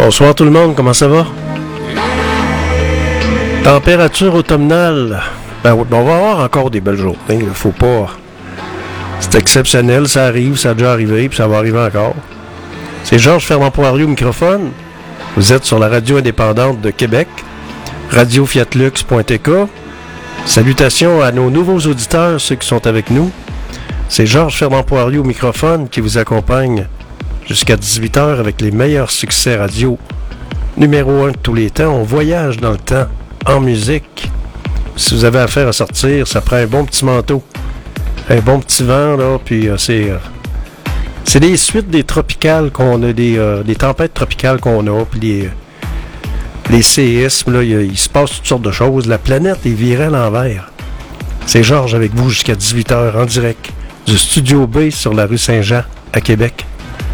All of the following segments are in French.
Bonsoir tout le monde, comment ça va? Température automnale. Ben, on va avoir encore des belles journées, il faut pas... C'est exceptionnel, ça arrive, ça a déjà arrivé, puis ça va arriver encore. C'est Georges Fermant-Poirier au microphone. Vous êtes sur la radio indépendante de Québec, radiofiatlux.tk. Salutations à nos nouveaux auditeurs, ceux qui sont avec nous. C'est Georges Fermant-Poirier au microphone qui vous accompagne jusqu'à 18h avec les meilleurs succès radio. Numéro 1 de tous les temps, on voyage dans le temps, en musique. Si vous avez affaire à sortir, ça prend un bon petit manteau, un bon petit vent, là, puis c'est des suites des tropicales qu'on a, des tempêtes tropicales qu'on a, puis les séismes, là, il se passe toutes sortes de choses. La planète est virée à l'envers. C'est Georges avec vous jusqu'à 18h en direct du Studio B sur la rue Saint-Jean à Québec.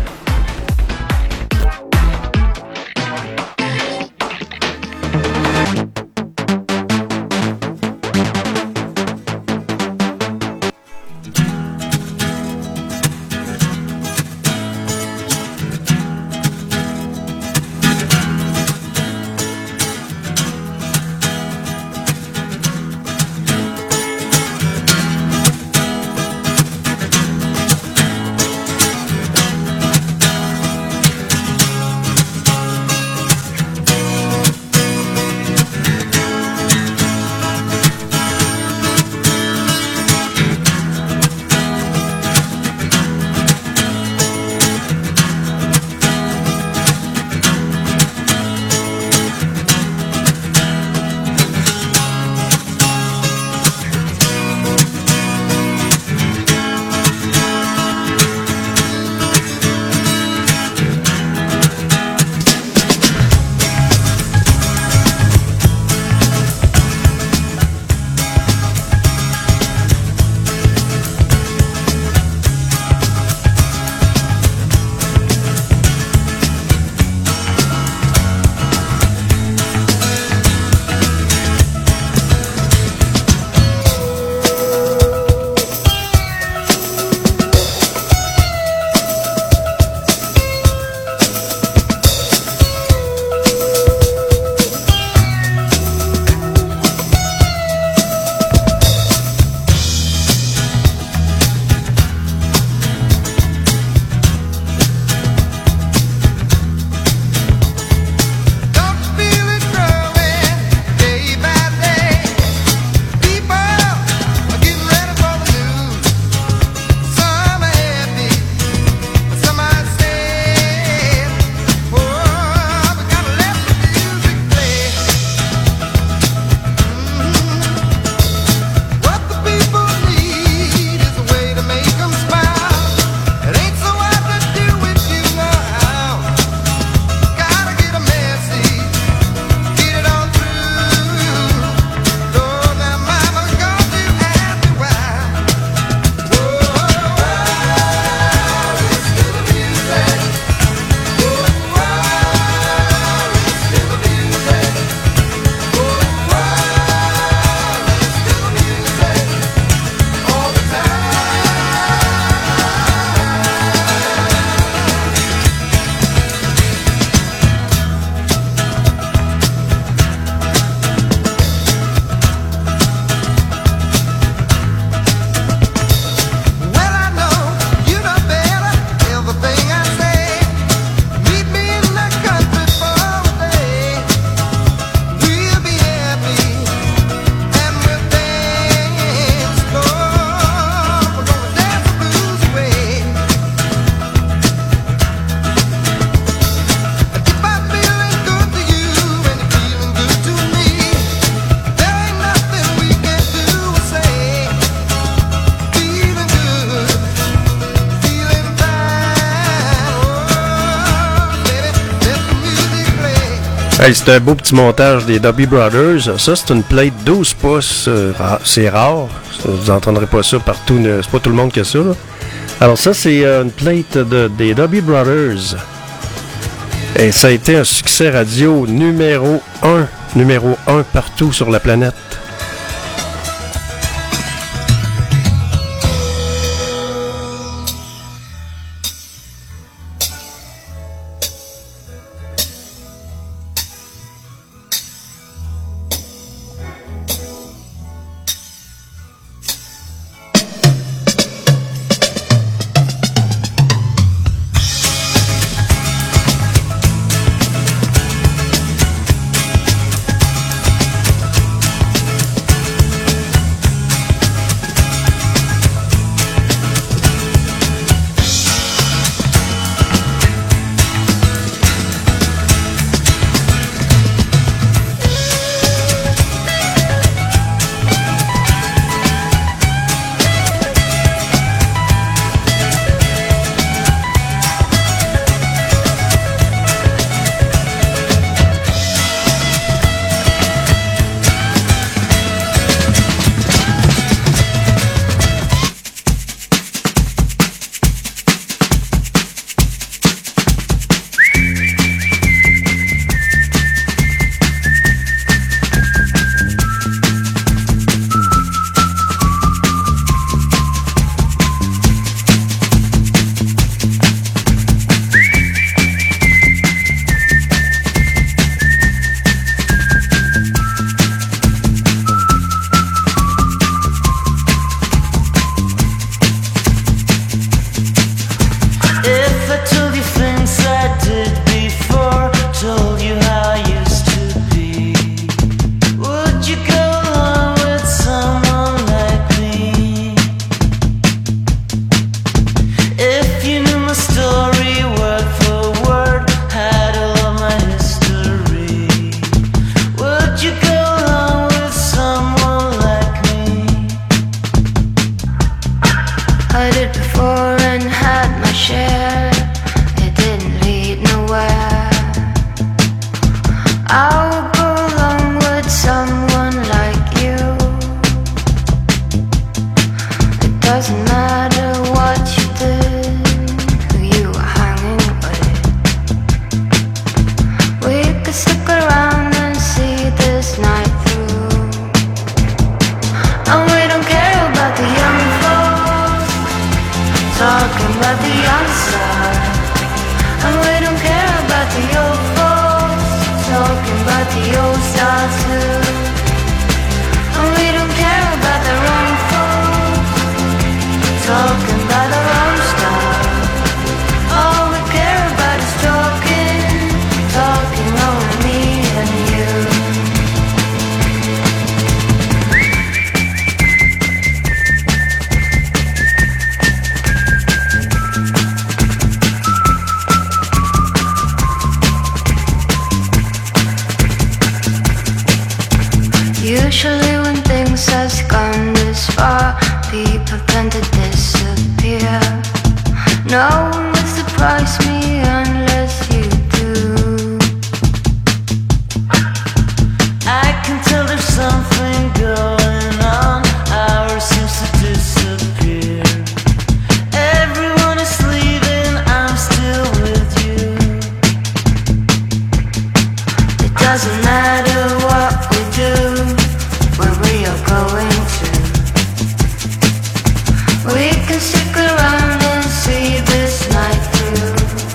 Hey, c'est un beau petit montage des Doobie Brothers. Ça, c'est une plate 12 pouces. C'est rare. Vous n'entendrez pas ça partout. C'est pas tout le monde qui a ça, là. Alors ça, c'est une plate des Doobie Brothers. Et ça a été un succès radio numéro 1 partout sur la planète. people tend to disappear. No one will surprise me unless you do. I can tell there's something going on. Ours seems to disappear. Everyone is leaving, I'm still with you. It doesn't matter what we do, where we are going to. We can stick around and see this night through.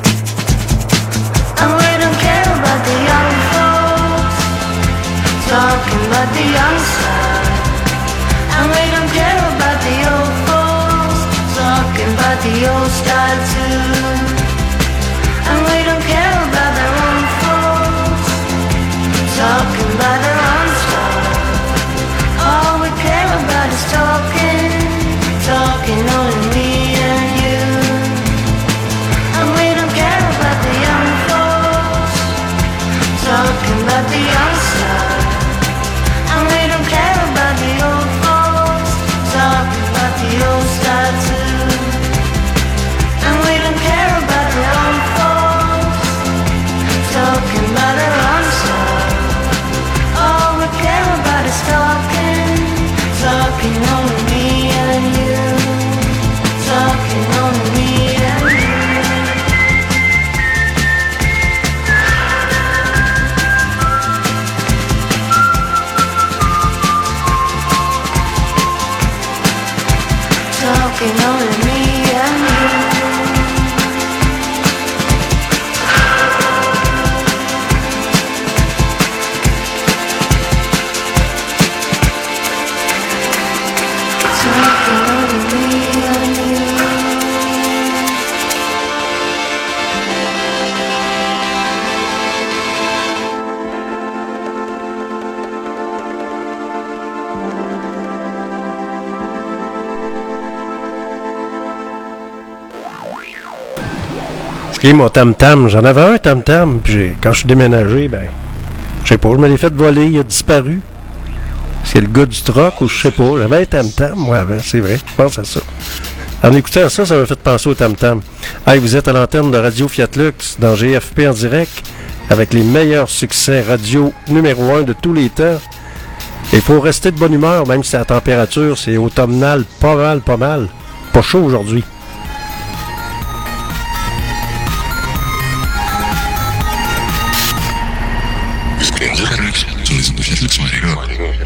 And we don't care about the young folks talking about the young side. And we don't care about the old folks talking about the old style too. And we don't care about their own folks talking about their own style. All we care about is talking, talking only me and you. And we don't care about the young folks talking about the young side. And we don't care about the old folks talking about the old style too. And we don't care about the young folks talking about their own style. All we care about is talking, talking only me and you. Talking only me and you. Talking only me and you. Talking only me and you. Puis mon tam-tam, j'en avais un tam-tam, puis quand je suis déménagé, ben, je sais pas, je me l'ai fait voler, il a disparu. C'est le gars du troc ou je sais pas, j'avais un tam-tam, moi avant, c'est vrai, je pense à ça. En écoutant ça, ça m'a fait penser au tam-tam. Hey, vous êtes à l'antenne de Radio Fiat Lux, dans GFP en direct, avec les meilleurs succès radio numéro 1 de tous les temps. Il faut rester de bonne humeur, même si la température, c'est automnal, pas mal. Pas chaud aujourd'hui. Sur les ondes de Fiat Lux, les gars.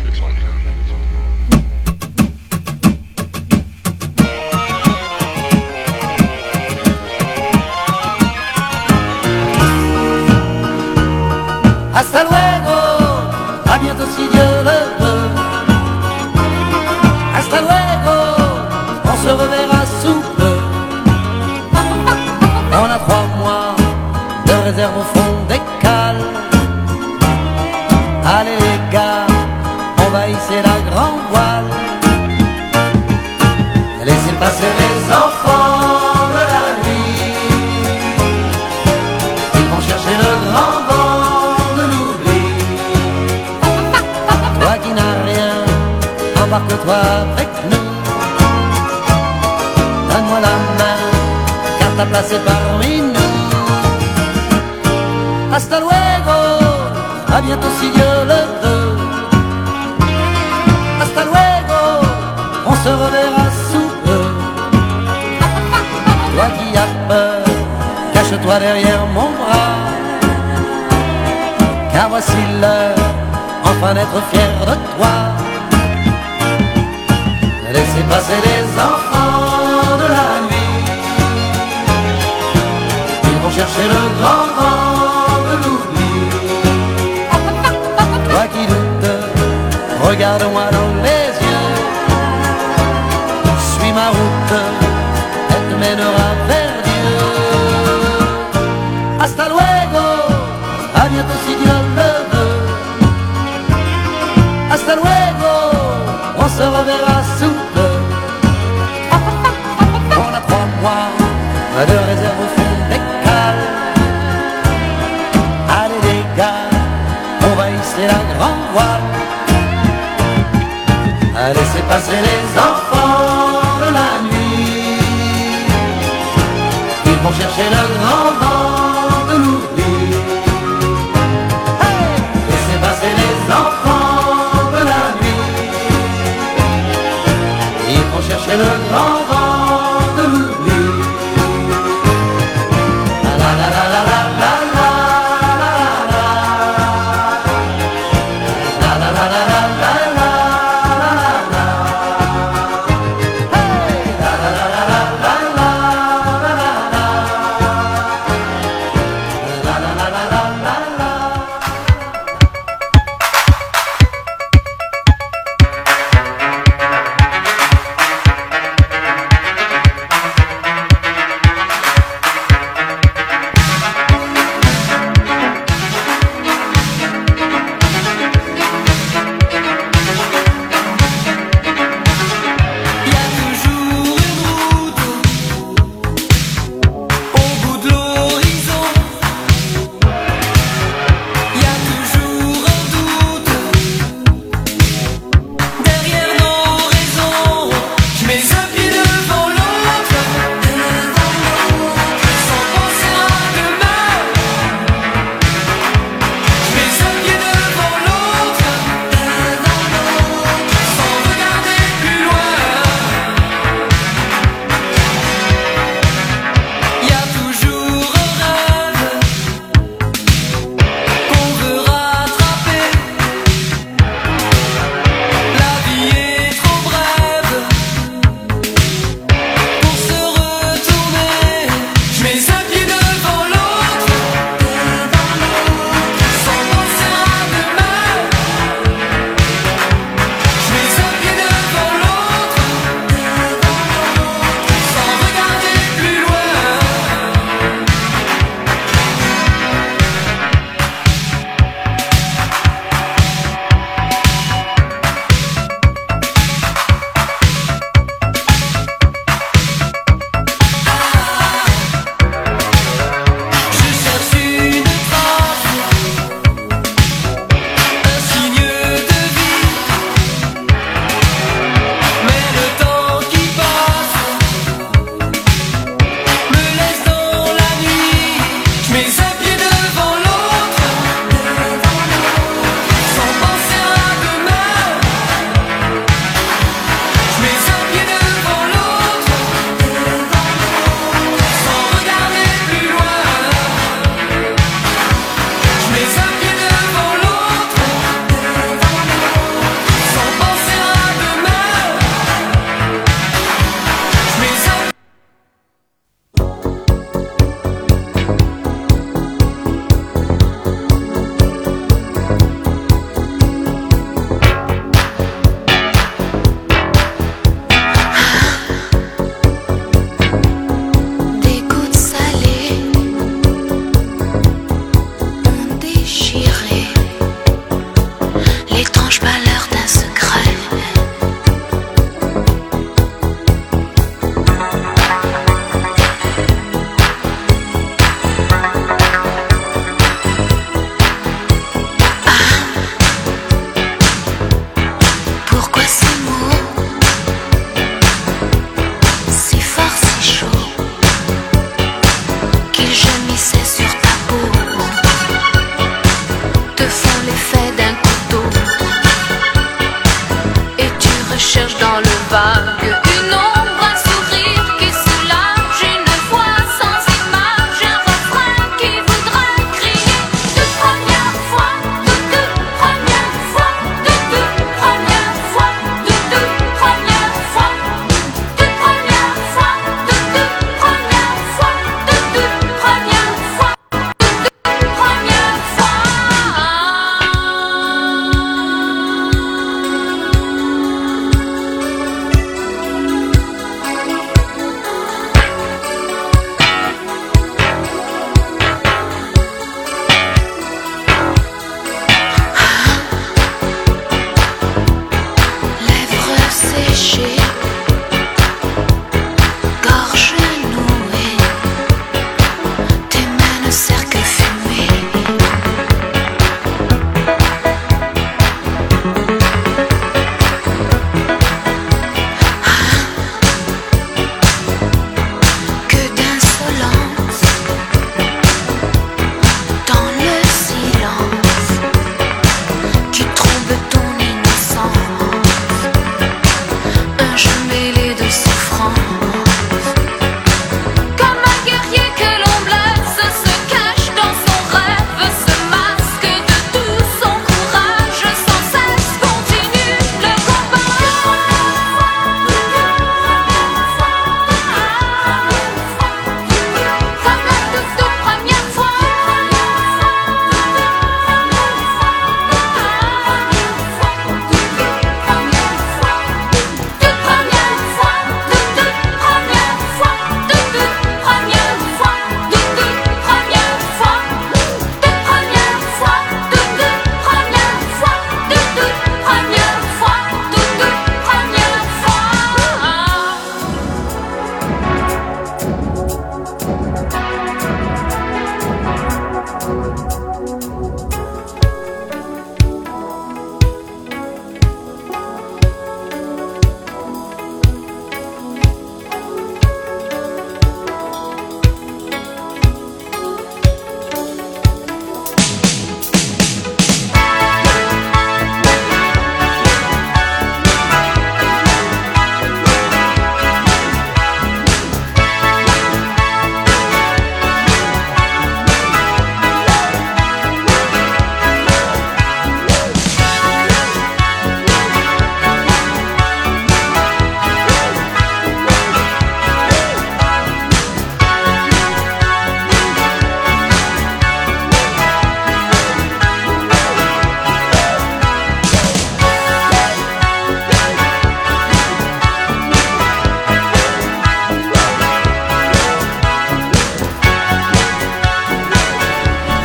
Hasta luego, à bientôt si Dieu le veut. Hasta luego, on se reverra sous peu. On a 3 mois de réserve au fond des cales. Allez les gars, on va hisser la grande voile. Laissez passer les enfants de la nuit. Ils vont chercher le grand vent de l'oubli. Toi qui n'as rien, embarque-toi avec nous. Donne-moi la main, car ta place est parmi nous. Hasta luego, à bientôt si Dieu le veut. Hasta luego, on se reverra sous peu. Toi qui as peur, cache-toi derrière mon bras. Car voici l'heure, enfin d'être fier de toi. Laissez passer les enfants de la nuit. Ils vont chercher le grand vent de l'oubli. Toi qui doutes, regarde-moi dans les yeux. Suis ma route, elle te mènera vers Dieu. Hasta luego, à bientôt si Dieu le veut. Hasta luego, on se reverra sous peu. On a 3 mois de réserve au fond des cales. Allez les gars, on va hisser la grande voile.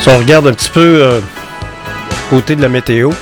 Si on regarde un petit peu côté de la météo,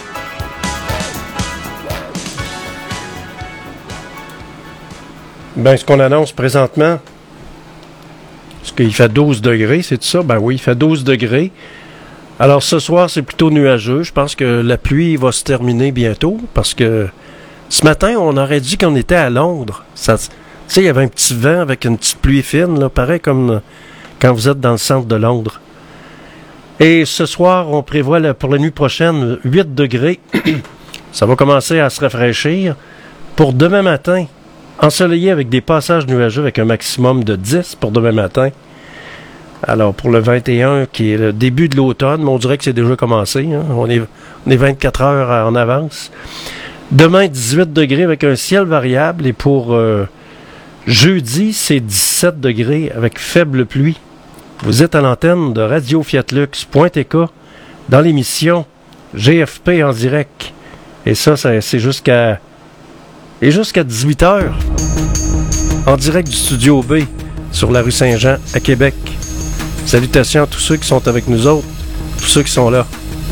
ben ce qu'on annonce présentement, est-ce qu'il fait 12 degrés, c'est ça? Ben oui, il fait 12 degrés. Alors ce soir, c'est plutôt nuageux. Je pense que la pluie va se terminer bientôt parce que ce matin, on aurait dit qu'on était à Londres. Tu sais, il y avait un petit vent avec une petite pluie fine, là, pareil comme quand vous êtes dans le centre de Londres. Et ce soir, on prévoit pour la nuit prochaine 8 degrés. Ça va commencer à se rafraîchir. Pour demain matin, ensoleillé avec des passages nuageux avec un maximum de 10 pour demain matin. Alors, pour le 21, qui est le début de l'automne, on dirait que c'est déjà commencé. Hein? On est 24 heures en avance. Demain, 18 degrés avec un ciel variable. Et pour jeudi, c'est 17 degrés avec faible pluie. Vous êtes à l'antenne de Radio Fiatlux.tk dans l'émission GFP en direct. Et ça c'est jusqu'à 18 heures. En direct du Studio B sur la rue Saint-Jean à Québec. Salutations à tous ceux qui sont avec nous autres, tous ceux qui sont là.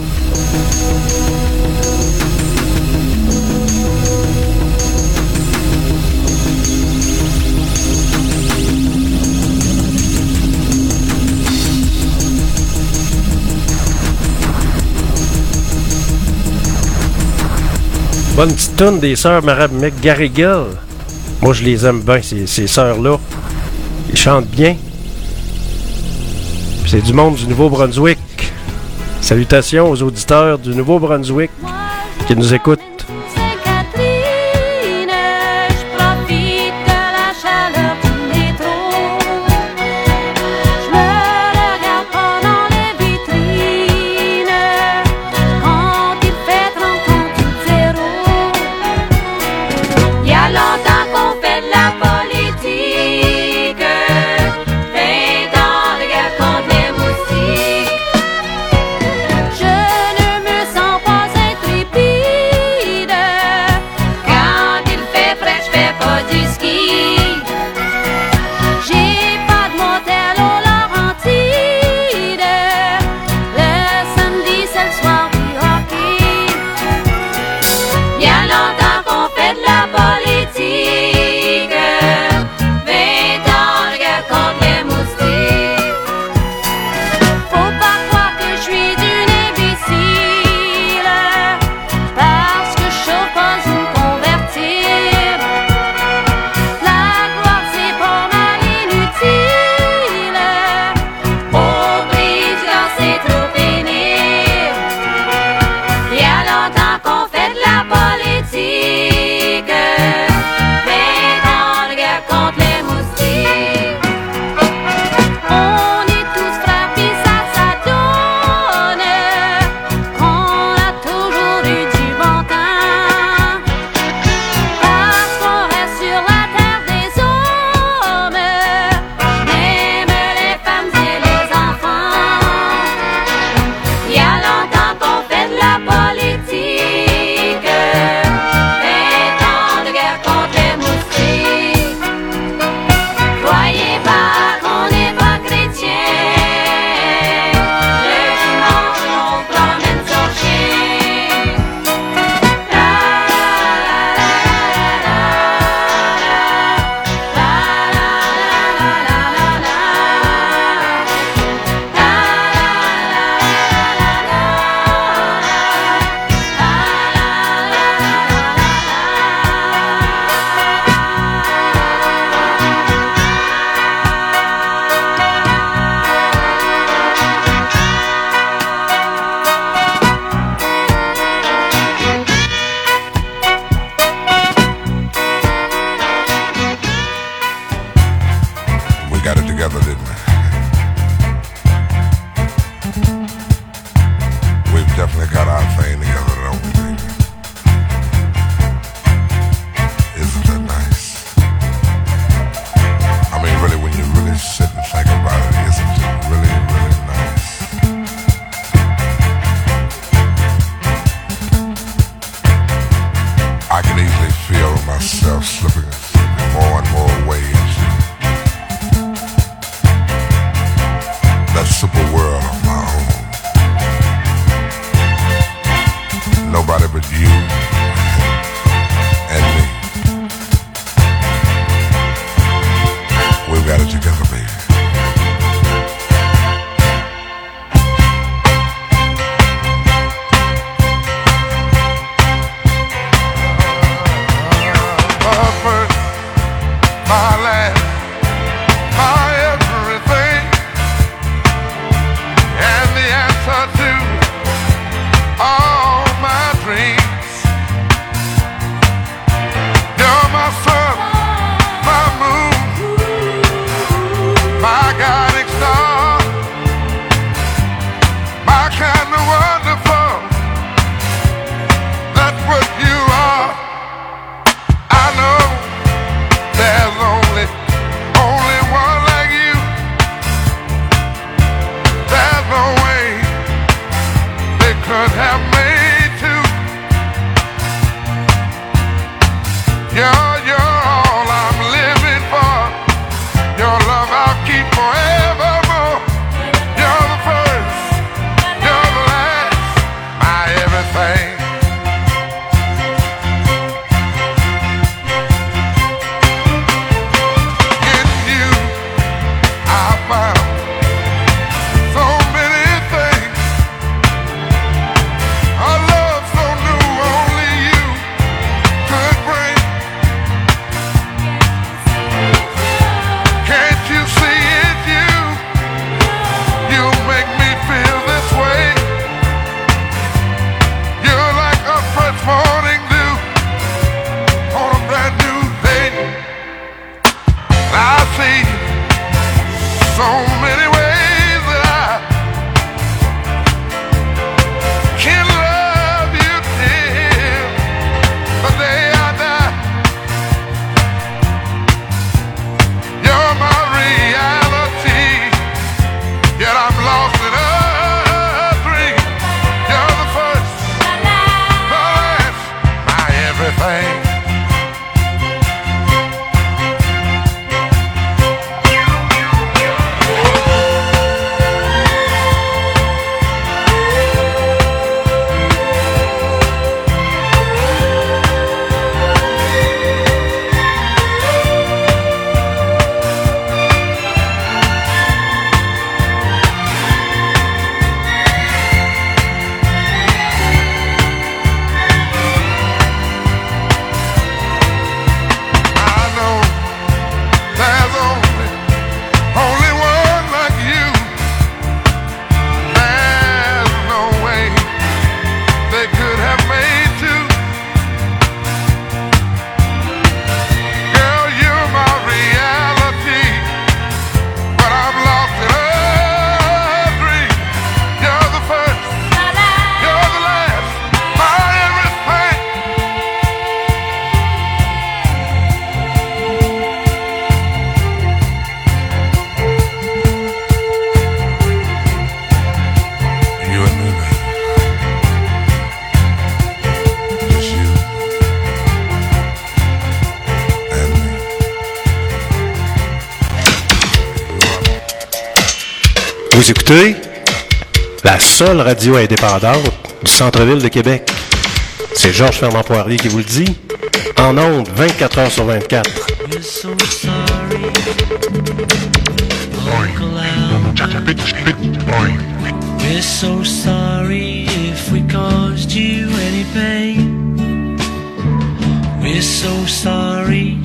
Bonne petite toune des sœurs Marab McGarrigle. Moi, je les aime bien, ces sœurs-là. Ils chantent bien. Puis c'est du monde du Nouveau-Brunswick. Salutations aux auditeurs du Nouveau-Brunswick qui nous écoutent. could have made two. You're all I'm living for. Your love I'll keep forevermore. You're the first, you're the last, my everything. In you I found so many things. A love so new only you could bring. Can't you see it, you? You make me feel this way. You're like a fresh morning dew on a brand new day. I see so many ways that I can love you till the day I die. You're my reality, yet I'm lost in a dream. You're the first, the last, my everything. I know there's only one like you. There's no way they could have made two. Girl, you're my reality, but I'm lost in a dream. You're the first, you're the last, my everything. You and me, baby. Just you and me. Vous écoutez la seule radio indépendante du centre-ville de Québec. C'est Georges Fernand Poirier qui vous le dit. En ondes, 24 heures sur 24. We're so sorry, Uncle Albert. We're so sorry if we caused you any pain. We're so sorry,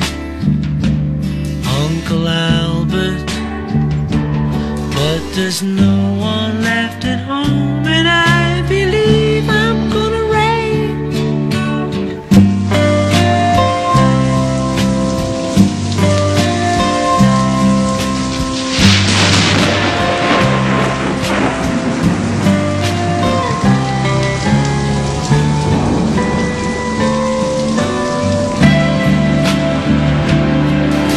Uncle Albert. But there's no one left at home, and I believe I'm gonna rain.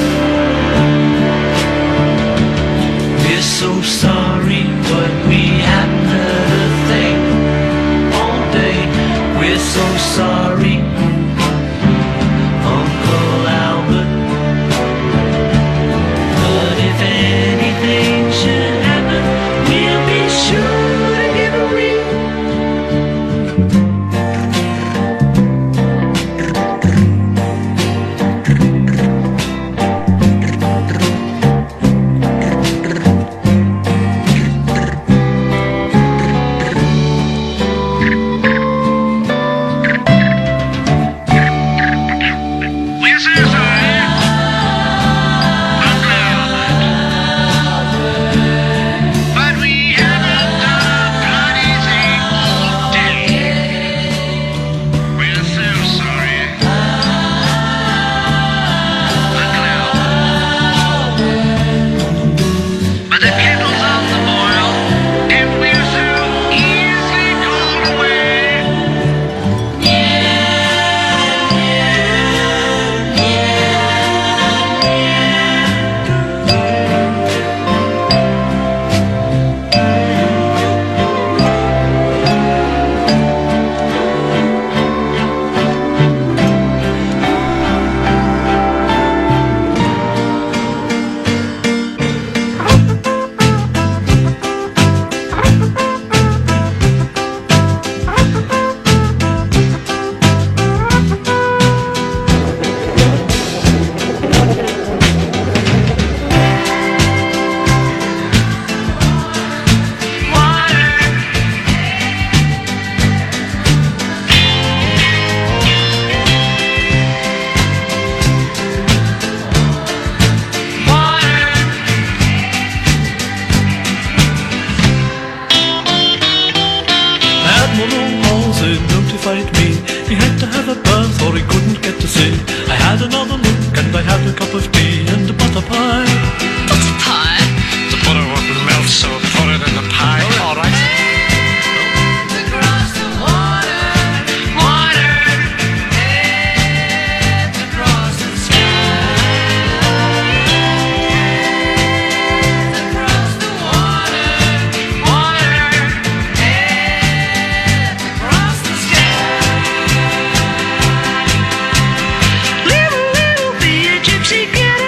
We're so sorry, but we from the long halls and notified me he had to have a bath or he couldn't get to see. I had another look and I had a cup of tea and a butter pie. Butter pie? The butter wouldn't melt, so put it in the pie. All right. Across the water, water, heads across the sky. Across the water, water, heads across the sky. Little, little be a gypsy, get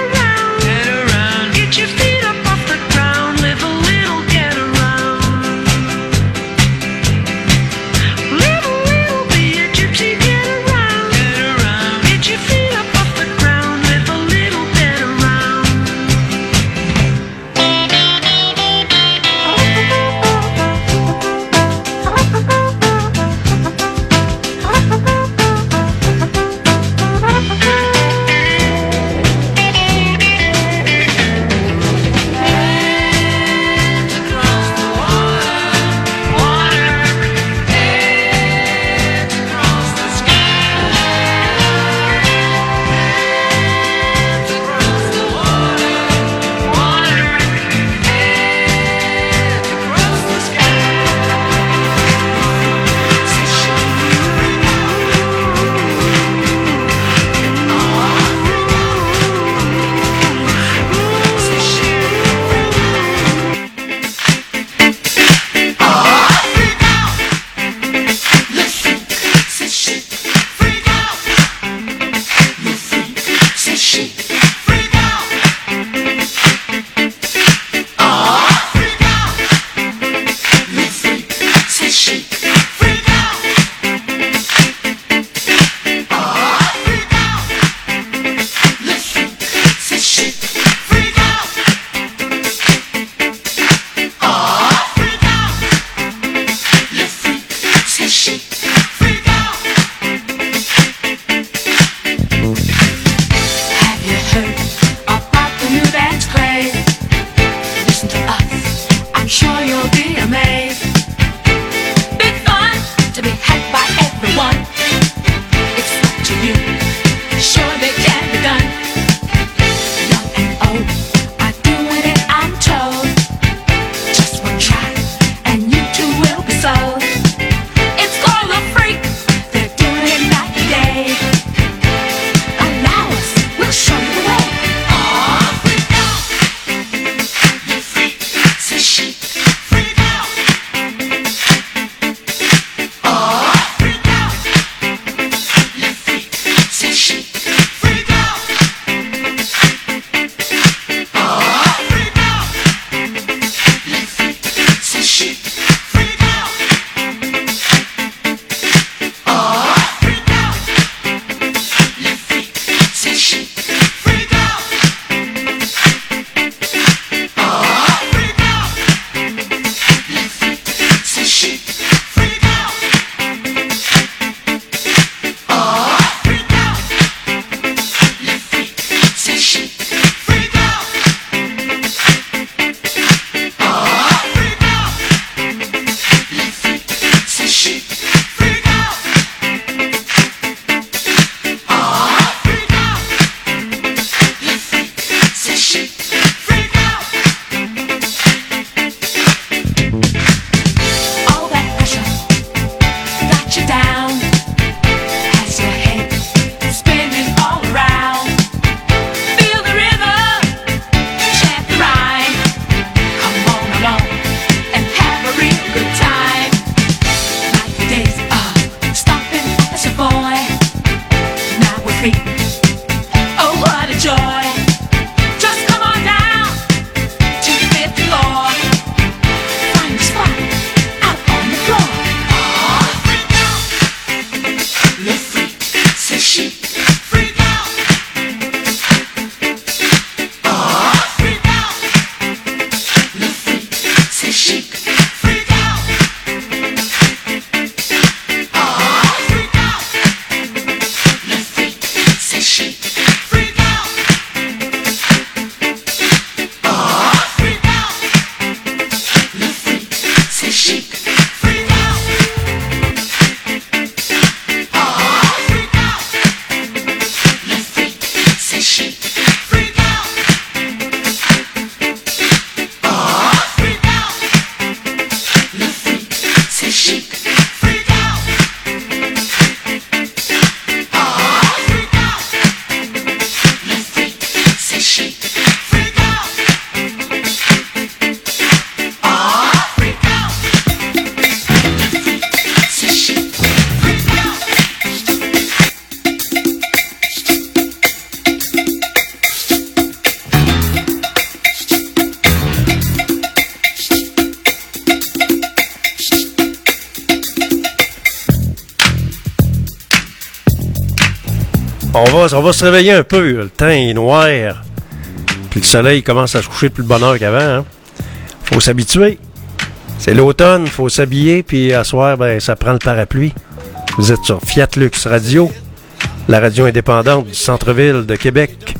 On va se réveiller un peu. Le temps est noir. Puis le soleil commence à se coucher de plus de bonne heure qu'avant. Hein. Faut s'habituer. C'est l'automne, faut s'habiller. Puis à soir, ben, ça prend le parapluie. Vous êtes sur Fiat Lux Radio, la radio indépendante du centre-ville de Québec.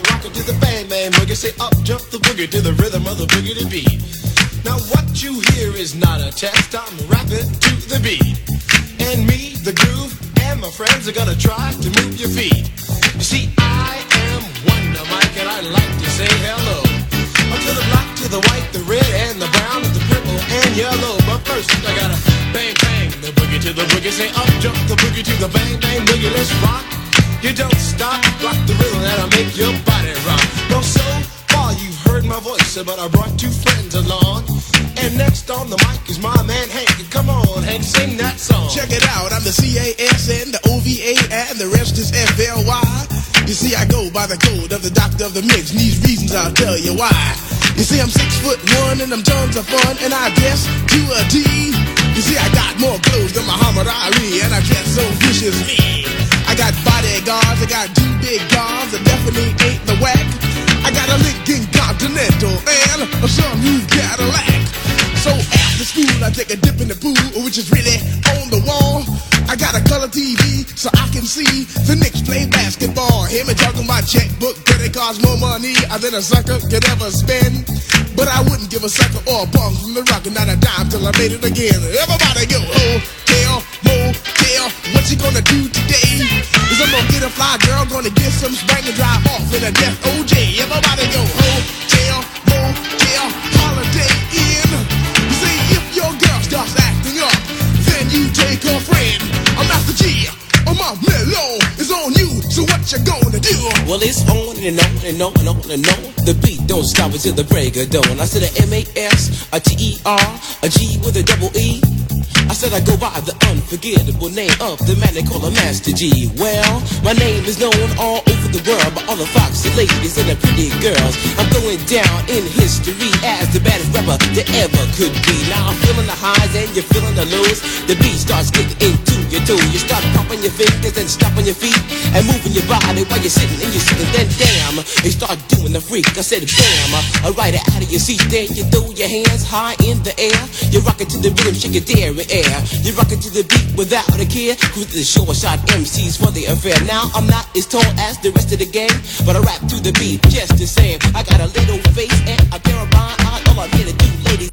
Now what you hear is not a test, I'm rapping to the beat. And me, the groove, and my friends are gonna try to move your feet. You see, I am Wonder Mike and I like to say hello. Up to the black, to the white, the red, and the brown, and the purple, and yellow. But first I gotta bang, bang, the boogie to the boogie. Say up, jump the boogie to the bang, bang, boogie, let's rock. You don't stop, rock the rhythm that'll make your body rock. Well, so far you've heard my voice, but I brought two friends along. And next on the mic is my man Hank. Come on, Hank, sing that song. Check it out, I'm the CAS and the OVA and the rest is FLY. You see, I go by the code of the doctor of the mix, and these reasons I'll tell you why. You see, I'm 6'1" and I'm tons of fun, and I dress to a T. You see, I got more clothes than Muhammad Ali, and I dress so viciously. I got bodyguards, I got two big guns, I definitely ain't the whack. I got a Lincoln Continental and some new Cadillac. So after school, I take a dip in the pool, which is really on the wall. I got a color TV so I can see the Knicks play basketball. Hear me talking about checkbook, credit cards, more money than a sucker could ever spend. But I wouldn't give a sucker or a bum from the rock and not a dime till I made it again. Everybody go, hotel, motel, what you gonna do today? Is I'm gonna get a fly girl, gonna get some spank and drive off in a death OJ. Everybody go, hotel, motel, holiday inn. You see, if your girl starts acting up, then you take her friend. I'm Master G, my mellow is on you, so what you gonna do? Well, it's on and on and on and on and on. The beat don't stop until the break of dawn. I said a M-A-S, a T-E-R, a G with a double E. I said I go by the unforgettable name of the man they call a Master G. Well, my name is known all over the world by all the foxy ladies and the pretty girls. I'm going down in history as the baddest rapper that ever could be. Now I'm feeling the highs and you're feeling the lows. The beat starts getting into your toe. You start popping your fingers and stomping your feet and moving your body while you're sitting and you're sitting. Then damn, you start doing the freak. I said bam, right out of your seat. Then you throw your hands high in the air. You rock it to the rhythm, shake your dairy air. You rock it to the beat without a care. Cruise to the show, shot MCs for the affair. Now I'm not as tall as the rest of the gang, but I rap to the beat just the same. I got a little face and a pair of rhyme eyes. All I'm here to do, ladies.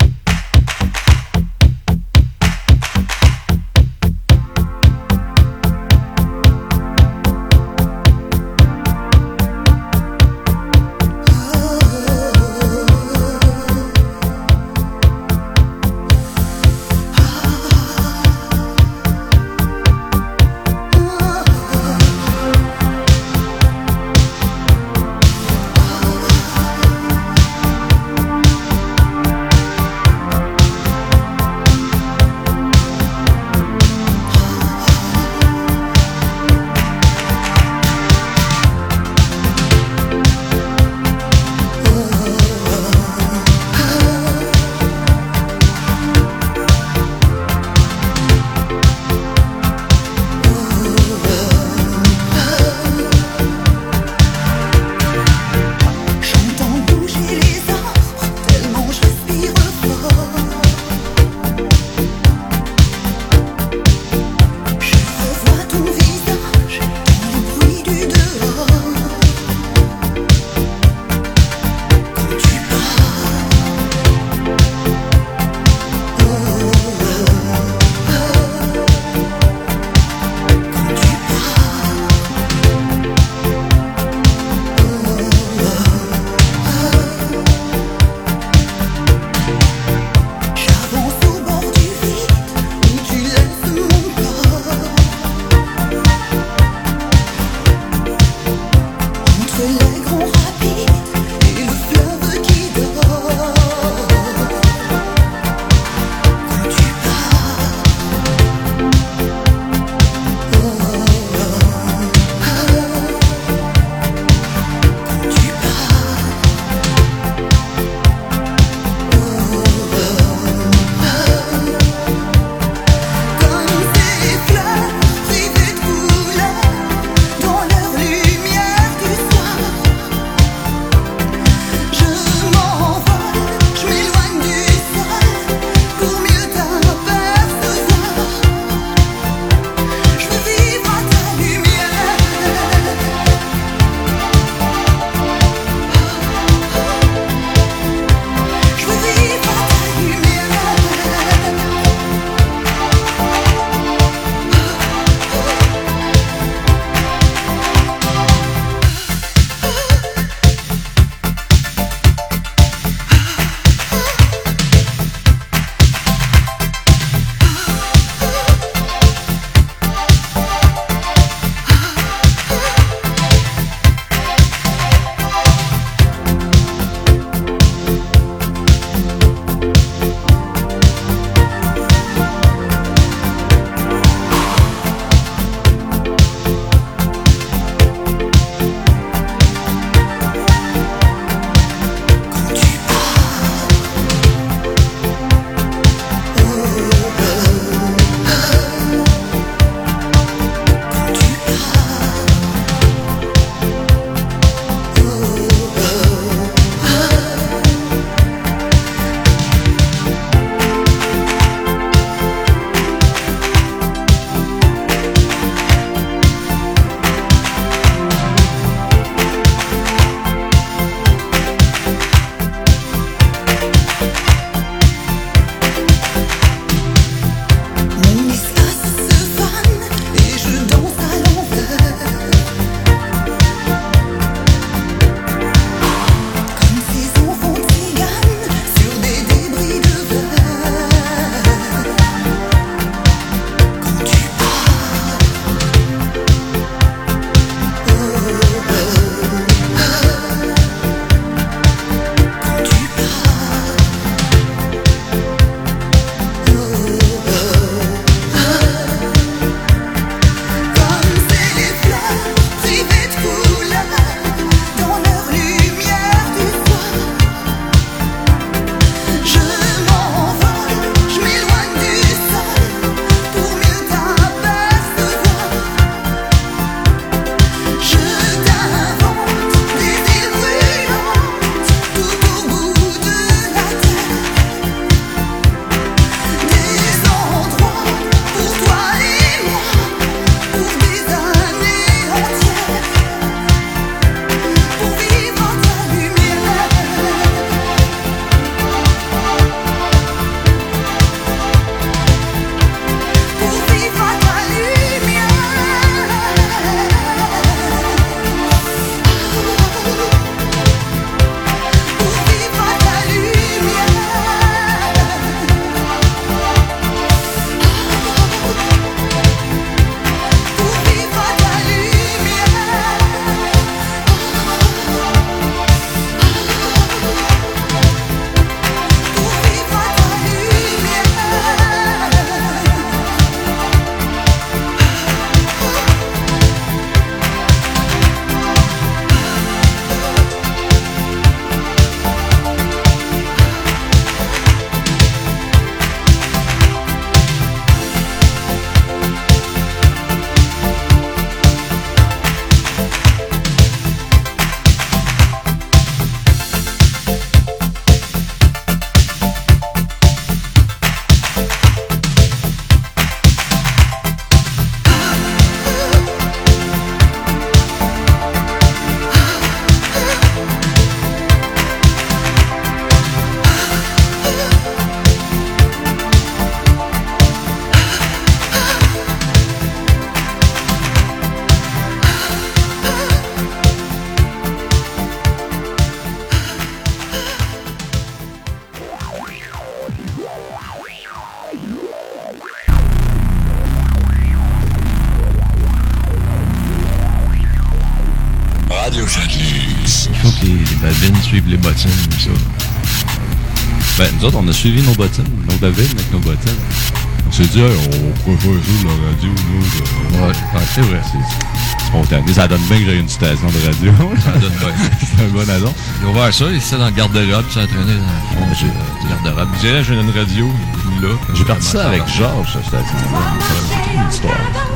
Il faut que les babines suivent les bottines, ça. Ben, nous autres, on a suivi nos bottines, nos babines avec nos bottines. On s'est dit, hey, on pourrait faire ça de la radio, nous. Ouais, c'est vrai. C'est spontané. Ça donne bien que j'ai une station de radio. Ça donne bien. C'est un bon addon. Ils ont ouvert ça, ici dans le garde-robe, ça entraîné dans le fond du garde-robe. Je dirais, j'ai une radio, là. J'ai parti ça avec Georges, cette station-là. C'est une histoire.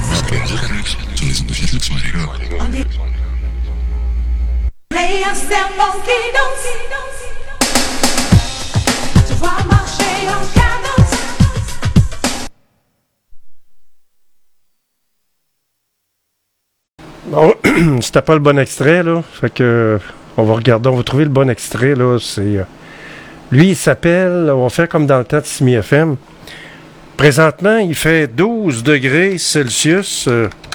Play yourself funky, don't tu vois marcher en cadence. Bon, c'était pas le bon extrait, là. Fait que, on va regarder, on va trouver le bon extrait, là. C'est, lui, il s'appelle, on va faire comme dans le temps de Simi FM. Présentement, il fait 12 degrés Celsius.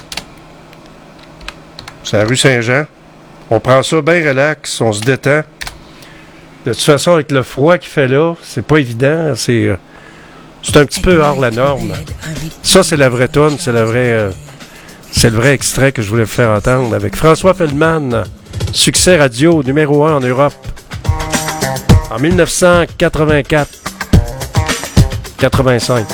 C'est la rue Saint-Jean. On prend ça bien relax, on se détend. De toute façon, avec le froid qu'il fait là, c'est pas évident. C'est un petit peu hors la norme. Ça, c'est la vraie tonne, c'est le vrai extrait que je voulais vous faire entendre avec François Feldman, succès radio numéro 1 en Europe en 1984-85.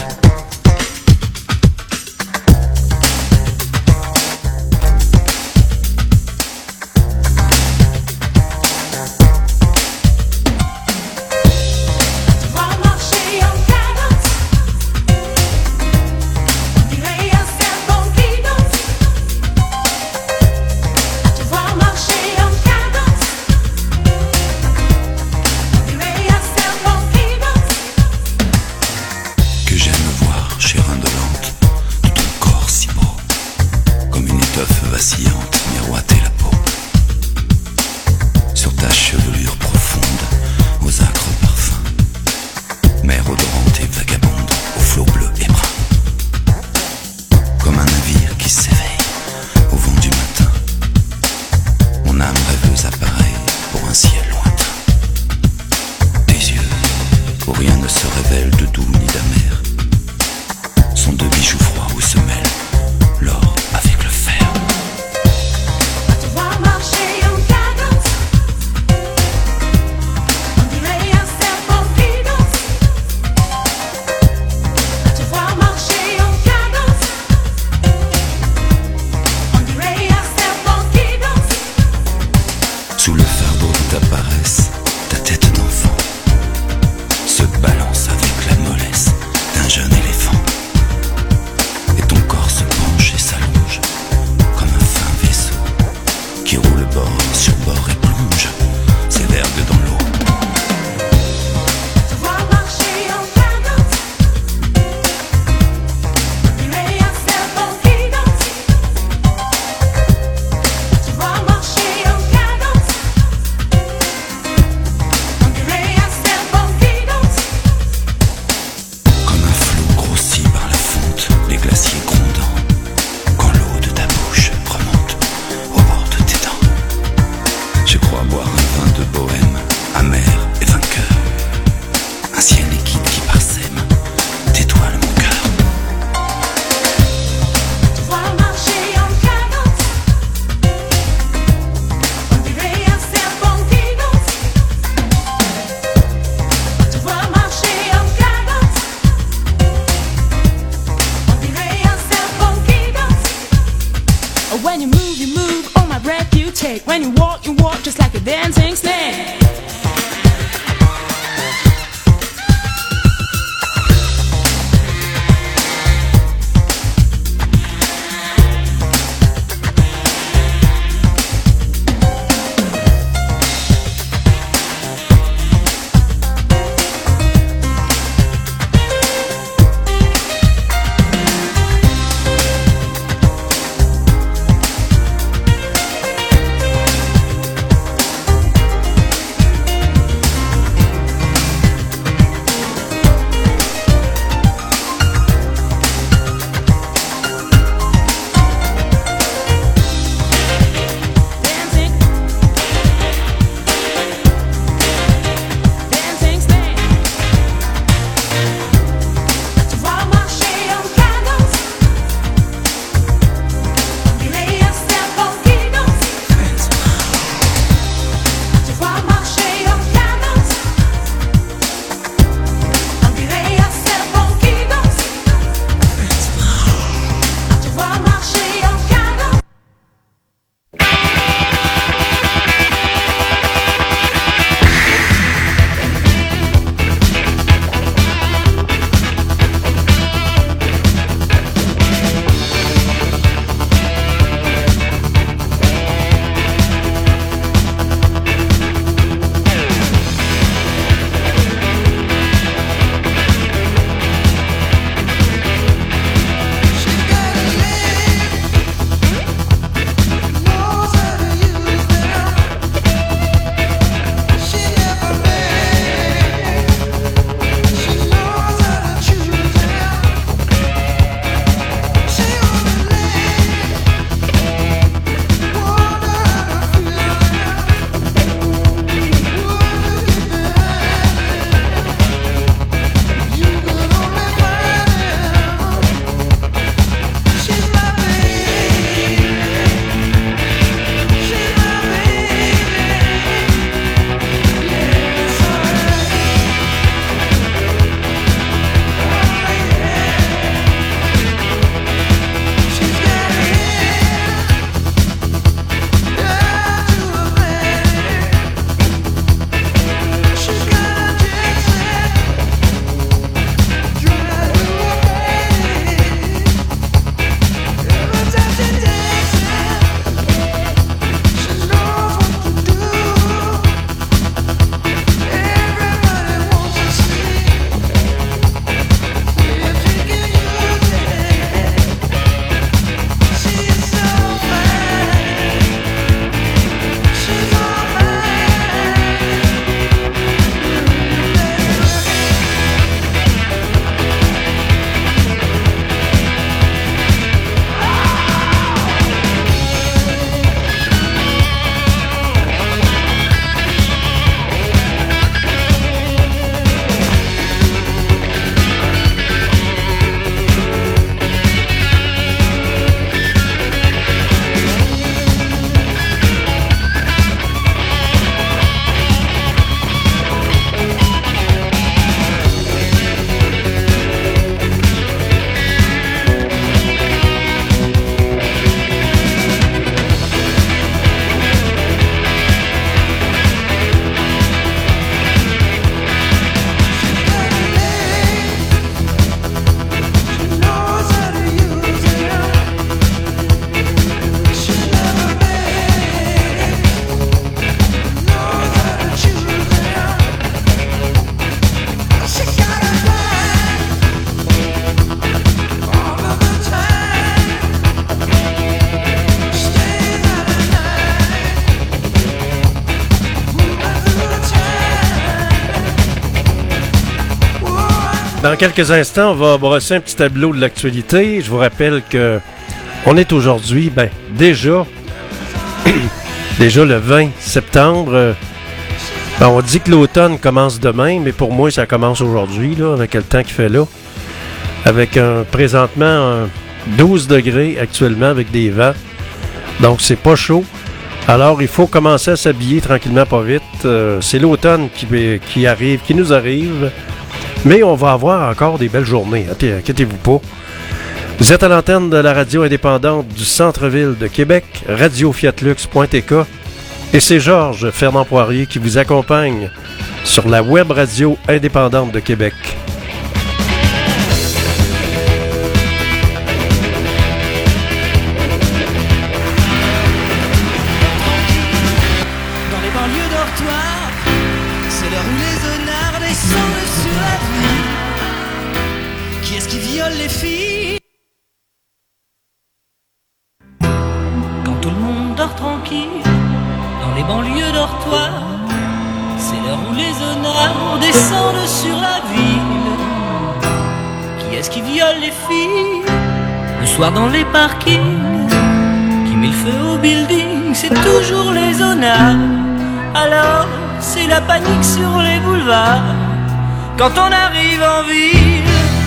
Dans quelques instants, on va brosser un petit tableau de l'actualité. Je vous rappelle que on est aujourd'hui, déjà le 20 septembre. On dit que l'automne commence demain, mais pour moi, ça commence aujourd'hui, là, avec le temps qu'il fait là. Avec présentement 12 degrés actuellement avec des vents. Donc, c'est pas chaud. Alors, il faut commencer à s'habiller tranquillement, pas vite. C'est l'automne qui arrive, qui nous arrive. Mais on va avoir encore des belles journées. Inquiétez-vous pas. Vous êtes à l'antenne de la radio indépendante du centre-ville de Québec, radiofiatlux.tk. Et c'est Georges Fernand Poirier qui vous accompagne sur la web radio indépendante de Québec. Les filles. Quand tout le monde dort tranquille dans les banlieues dortoirs, c'est l'heure où les honneurs descendent sur la ville. Qui est-ce qui viole les filles le soir dans les parkings? Qui met le feu au building? C'est toujours les honneurs. Alors c'est la panique sur les boulevards quand on arrive en ville.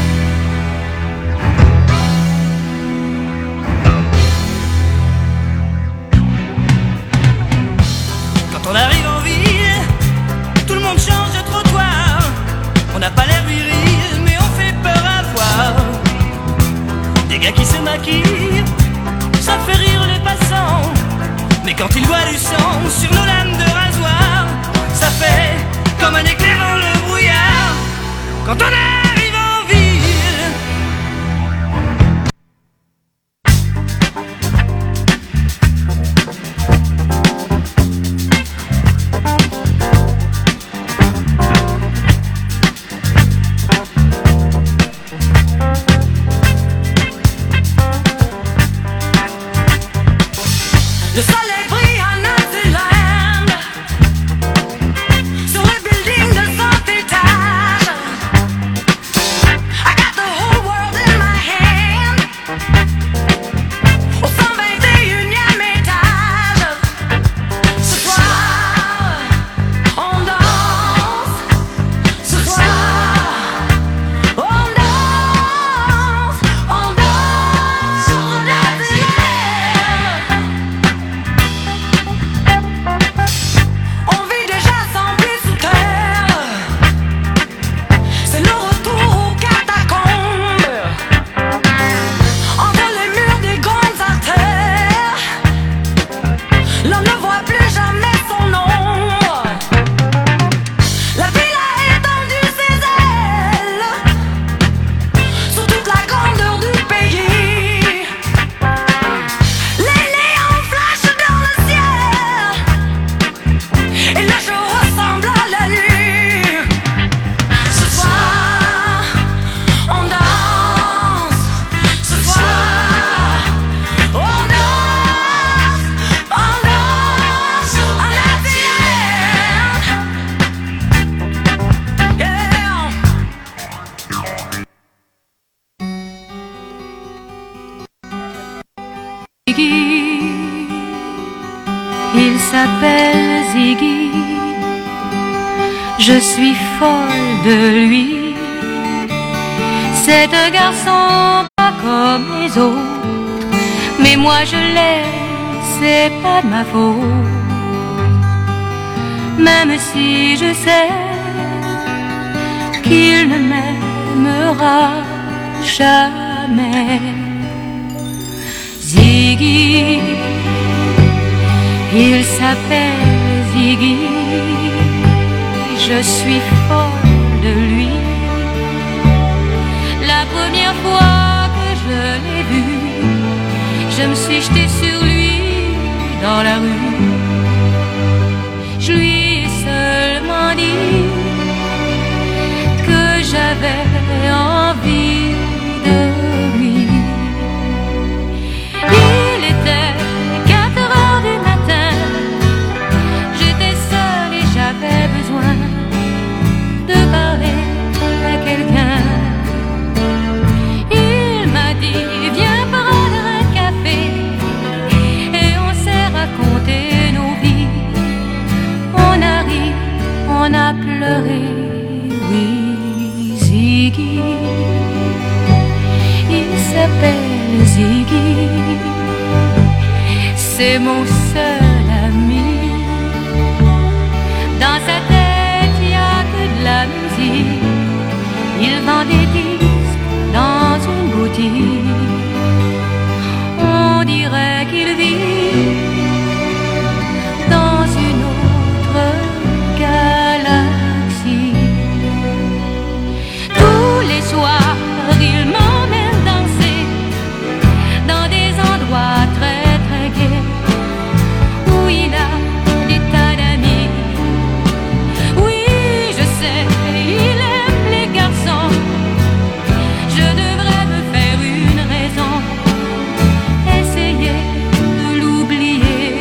On arrive en ville, tout le monde change de trottoir. On n'a pas l'air viril, mais on fait peur à voir. Des gars qui se maquillent, ça fait rire les passants. Mais quand ils voient du sang sur nos lames de rasoir, ça fait comme un éclair dans le brouillard. Quand on arrive en ville. Le soleil brille en Notre-Dame, sur le building de 100 étages. I got the whole world in my hand, au 121e étage. Ce soir, on danse. Ce soir, on danse. On danse sur la terre. On vit déjà sans pied sous terre. C'est le retour aux catacombes, entre les murs des grandes artères. L'homme ne voit plus jamais son ombre. La ville a étendu ses ailes sur toute la grandeur du pays. Les néons flashent dans le ciel, et le jour ressemble à la nuit. Ce soir, on danse. Ce soir, on danse. On danse à la terre. Yeah. Ziggy, il s'appelle Ziggy, je suis folle de lui. C'est un garçon pas comme les autres, mais moi je l'aime, c'est pas de ma faute. Même si je sais qu'il ne m'aimera jamais. Ziggy, il s'appelle Ziggy, je suis folle de lui. La première fois que je l'ai vu, je me suis jetée sur lui dans la rue. Je lui ai seulement dit que j'avais envie de lui. Il était 4 heures du matin, j'étais seule et j'avais besoin de parler à quelqu'un. Ziggy, c'est mon seul ami. Dans sa tête, y a que de la musique. Il vend des disques dans une boutique. On dirait qu'il vit dans une autre galaxie. Tous les soirs, il m'emmène danser dans des endroits très très gais où il a des tas d'amis. Oui, je sais, il aime les garçons. Je devrais me faire une raison, essayer de l'oublier.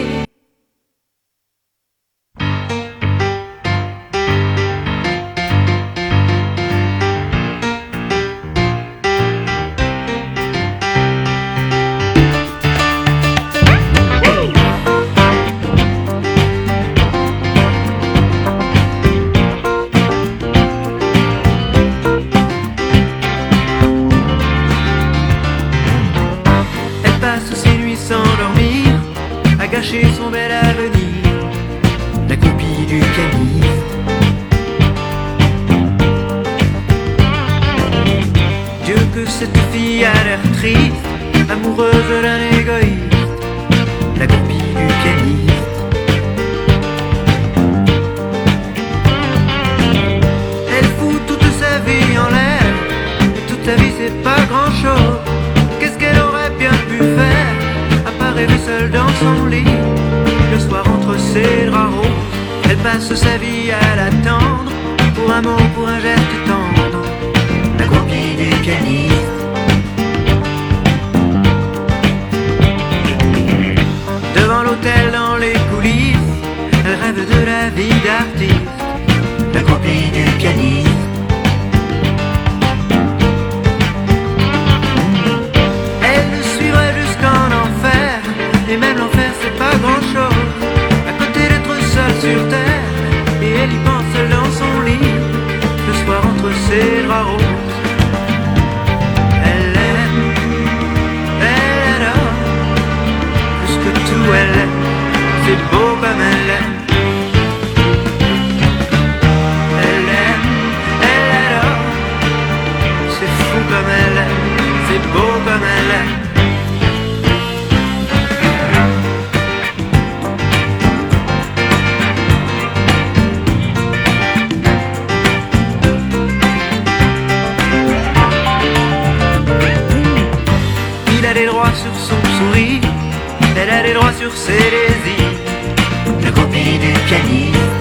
Elle passe ses nuits sans dormir, à gâcher son bel avenir, la copie du pianiste. Dieu que cette fille a l'air triste, amoureuse d'un égoïste, la copie du pianiste. Elle fout toute sa vie en l'air, et toute sa vie c'est pas grand chose. Qu'est-ce qu'elle aurait bien pu faire, à part rêver seule dans son lit, le soir entre ses draps roses. Elle passe sa vie à l'attendre, pour un mot, pour un geste tendre, la copie du pianiste. Devant l'hôtel, dans les coulisses, elle rêve de la vie d'artiste, la copie du pianiste. Elle le suivrait jusqu'en enfer, et même l'enfer c'est pas grand chose, à côté d'être seule sur terre, et elle y pense seule dans son lit, le soir entre ses draps roses. Elle aime, elle adore, plus que tout elle aime, c'est beau comme elle aime. Elle aime, elle adore, c'est fou comme elle aime, c'est beau comme elle aime. Il a des droits sur son sourire, elle a des droits sur ses désirs, la copie du pianiste.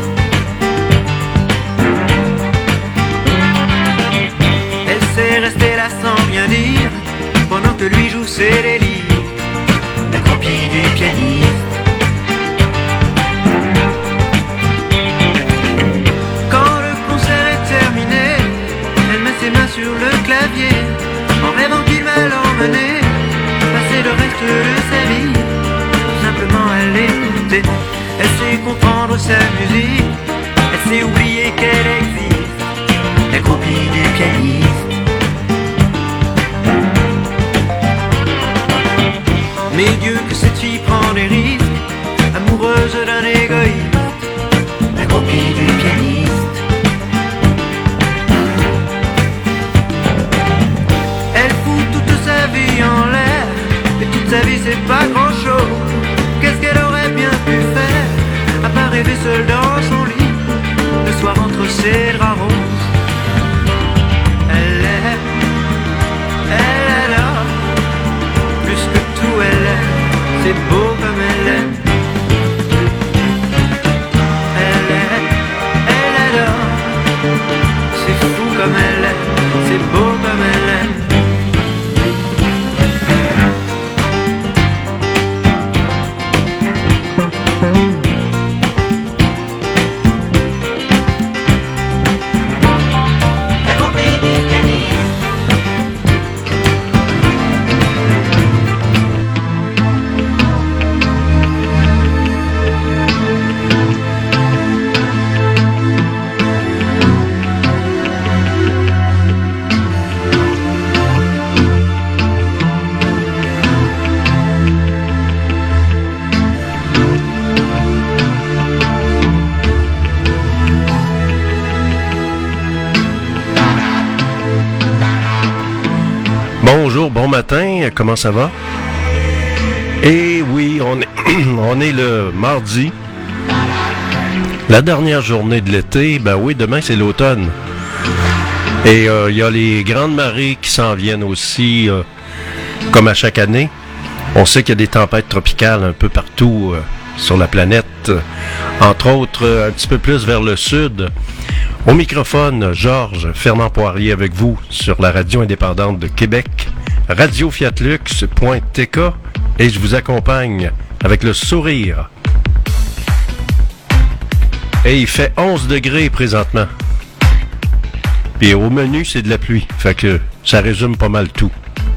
Elle sait rester là sans rien dire, pendant que lui joue ses délires, la copie du pianiste. Quand le concert est terminé, elle met ses mains sur le clavier, en rêvant qu'il va l'emmener, passer le reste de sa vie, simplement à l'écouter. Elle sait comprendre sa musique, elle sait oublier qu'elle existe, la copie du pianiste. Mais Dieu que cette fille prend des risques, amoureuse d'un égoïste, la copie du pianiste. Elle fout toute sa vie en l'air, et toute sa vie c'est pas grand chose. Qu'est-ce qu'elle aurait bien pu faire, à part rêver seule dans son lit, le soir entre ses draps roses. Elle aime, elle adore, plus que tout elle aime, c'est beau comme elle aime. Elle aime, elle adore, c'est fou comme elle aime, c'est beau comme elle aime. bon matin, comment ça va? Et oui, on est le mardi, la dernière journée de l'été. Ben oui, demain c'est l'automne. Et il y a les grandes marées qui s'en viennent aussi, comme à chaque année. On sait qu'il y a des tempêtes tropicales un peu partout sur la planète, entre autres un petit peu plus vers le sud. Au microphone, Georges Fernand-Poirier avec vous sur la radio indépendante de Québec, radiofiatlux.tk, et je vous accompagne avec le sourire. Et il fait 11 degrés présentement. Puis au menu, c'est de la pluie, fait que ça résume pas mal tout.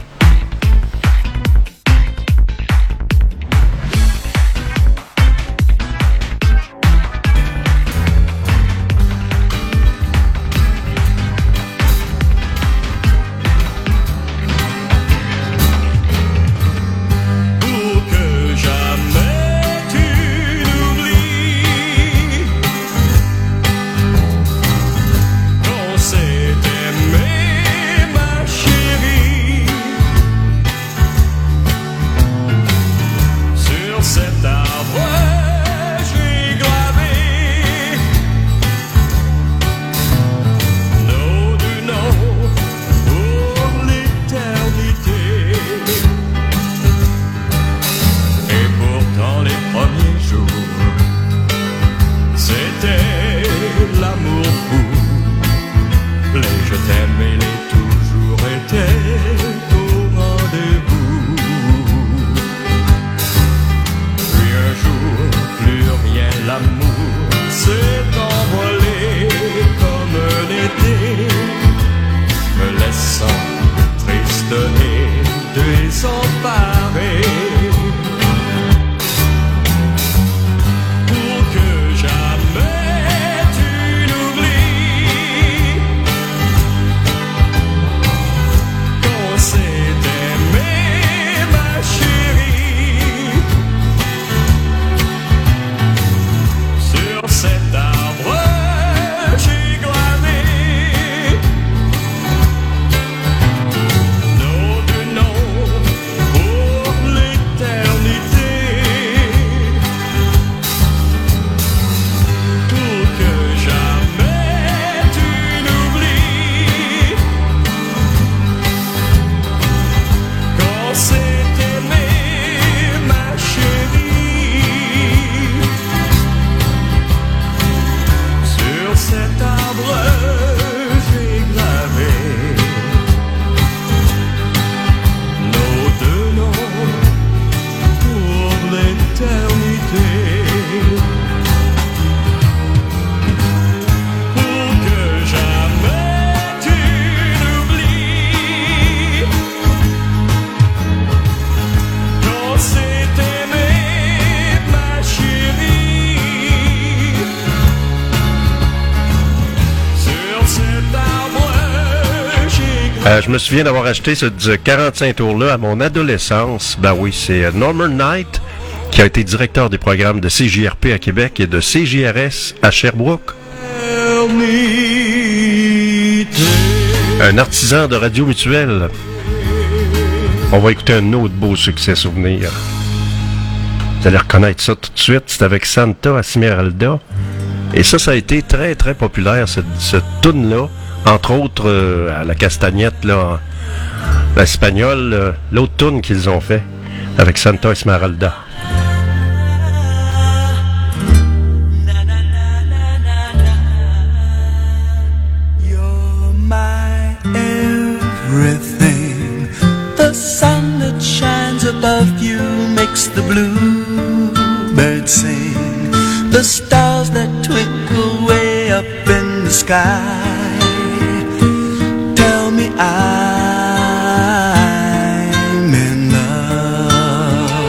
Je me souviens d'avoir acheté ce 45 tours-là à mon adolescence. Ben oui, c'est Norman Knight, qui a été directeur des programmes de CJRP à Québec et de CJRS à Sherbrooke. Un artisan de radio mutuelle. On va écouter un autre beau succès souvenir. Vous allez reconnaître ça tout de suite. C'est avec Santa Esmeralda. Et ça a été très, très populaire, cette tune-là. Entre autres, à la castagnette, là, l'espagnol, l'autre tune qu'ils ont fait avec Santa Esmeralda. You're my everything. The sun that shines above you makes the bluebirds sing. The stars that twinkle way up in the sky. I'm in love.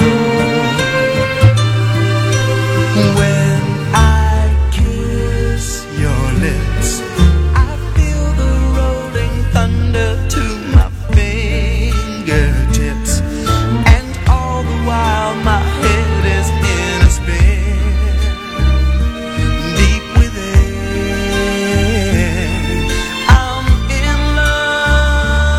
When I kiss your lips, I feel the rolling thunder to my fingertips, and all the while my head is in a spin. Deep within, I'm in love.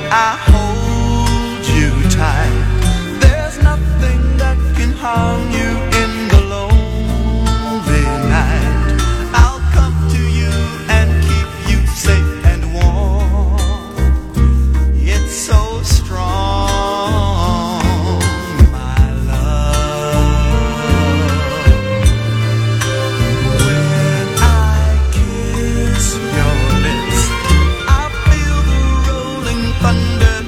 I hold you tight. There's nothing that can harm you in the lonely night. I'll come to you and keep you safe and warm. It's so strong, my love. When I kiss your lips, I feel the rolling thunder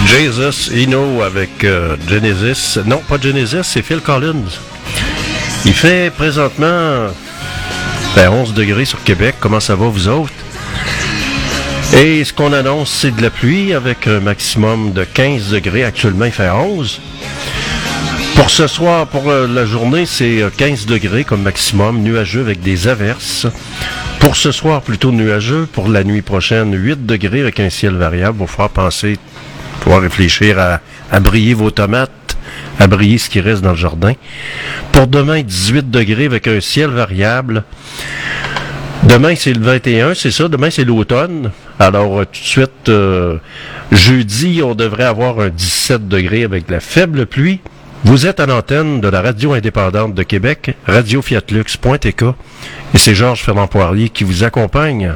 Jesus Eno avec Genesis. Non, pas Genesis, c'est Phil Collins. Il fait présentement 11 degrés sur Québec. Comment ça va, vous autres? Et ce qu'on annonce, c'est de la pluie avec un maximum de 15 degrés. Actuellement, il fait 11. Pour ce soir, pour la journée, c'est 15 degrés comme maximum, nuageux avec des averses. Pour ce soir, plutôt nuageux. Pour la nuit prochaine, 8 degrés avec un ciel variable. Il va falloir penser, pouvoir réfléchir à briller vos tomates, à briller ce qui reste dans le jardin. Pour demain, 18 degrés avec un ciel variable. Demain, c'est le 21, c'est ça. Demain, c'est l'automne. Alors, tout de suite, jeudi, on devrait avoir un 17 degrés avec de la faible pluie. Vous êtes à l'antenne de la radio indépendante de Québec, radiofiatlux.tk. Et c'est Georges Fernand Poirier qui vous accompagne.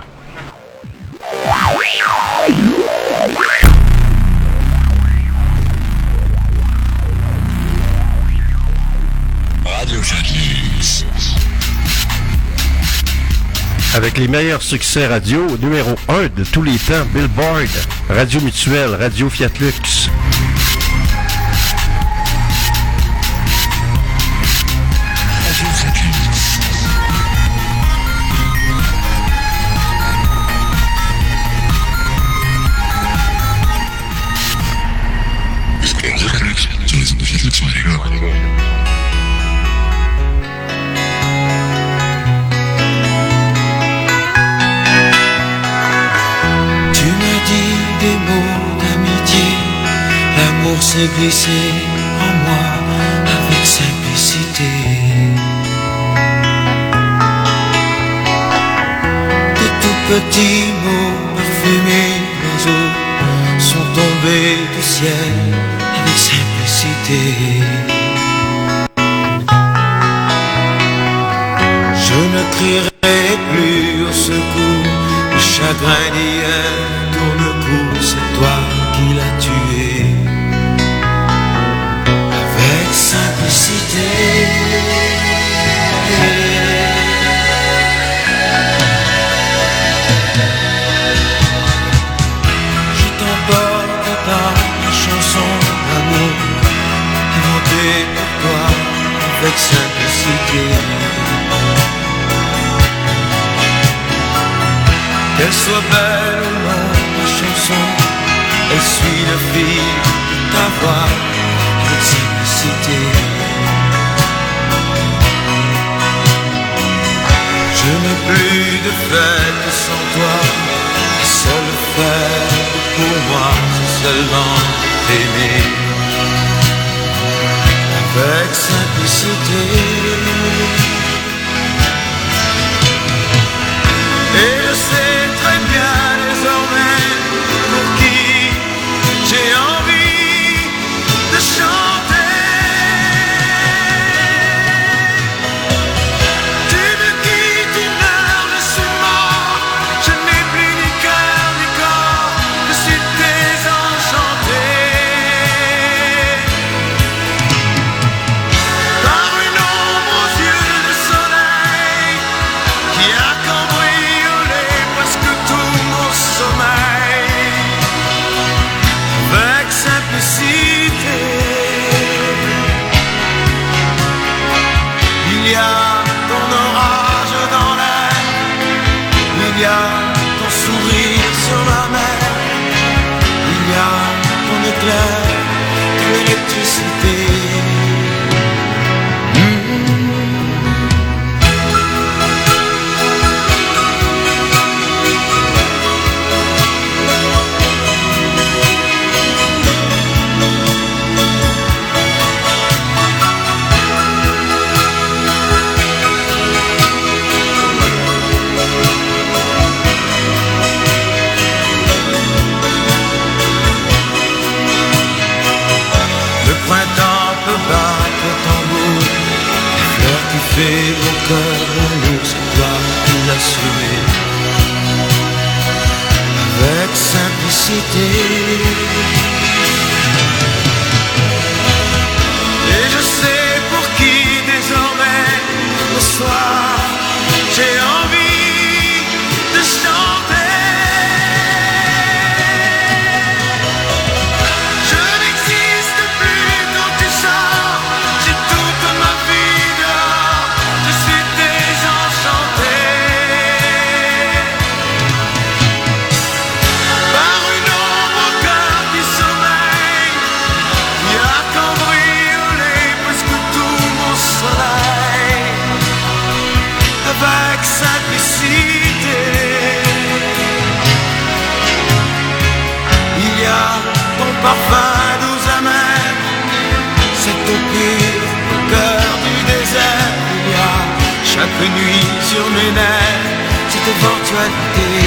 Radio Fiatlux. Avec les meilleurs succès radio, numéro 1 de tous les temps, Billboard, Radio Mutuelle, Radio Fiatlux. S'est glissé en moi avec simplicité. De tout petits mots parfumés d'oiseaux sont tombés du ciel avec simplicité. Je ne crierai plus au secours, le chagrin d'hier tourne court, c'est toi qui l'as tué. Simplicité. Je t'emporte dans la chanson d'amour inventée pour toi avec simplicité. Qu'elle soit belle ou non, la chanson, elle suit le fil de ta voix avec simplicité. Je n'ai plus de fête sans toi. La seule fête pour moi, c'est seulement t'aimer avec simplicité. Et je sais très bien désormais pour qui j'ai envie de chanter. Il y a ton orage dans l'air, il y a ton sourire sur la mer, il y a ton éclair, ton électricité. Et mon cœur, l'amour, c'est toi qui l'as semé avec simplicité. Et je sais pour qui désormais le soir j'ai envie de chanter. une nuit sur mes nerfs, cette éventualité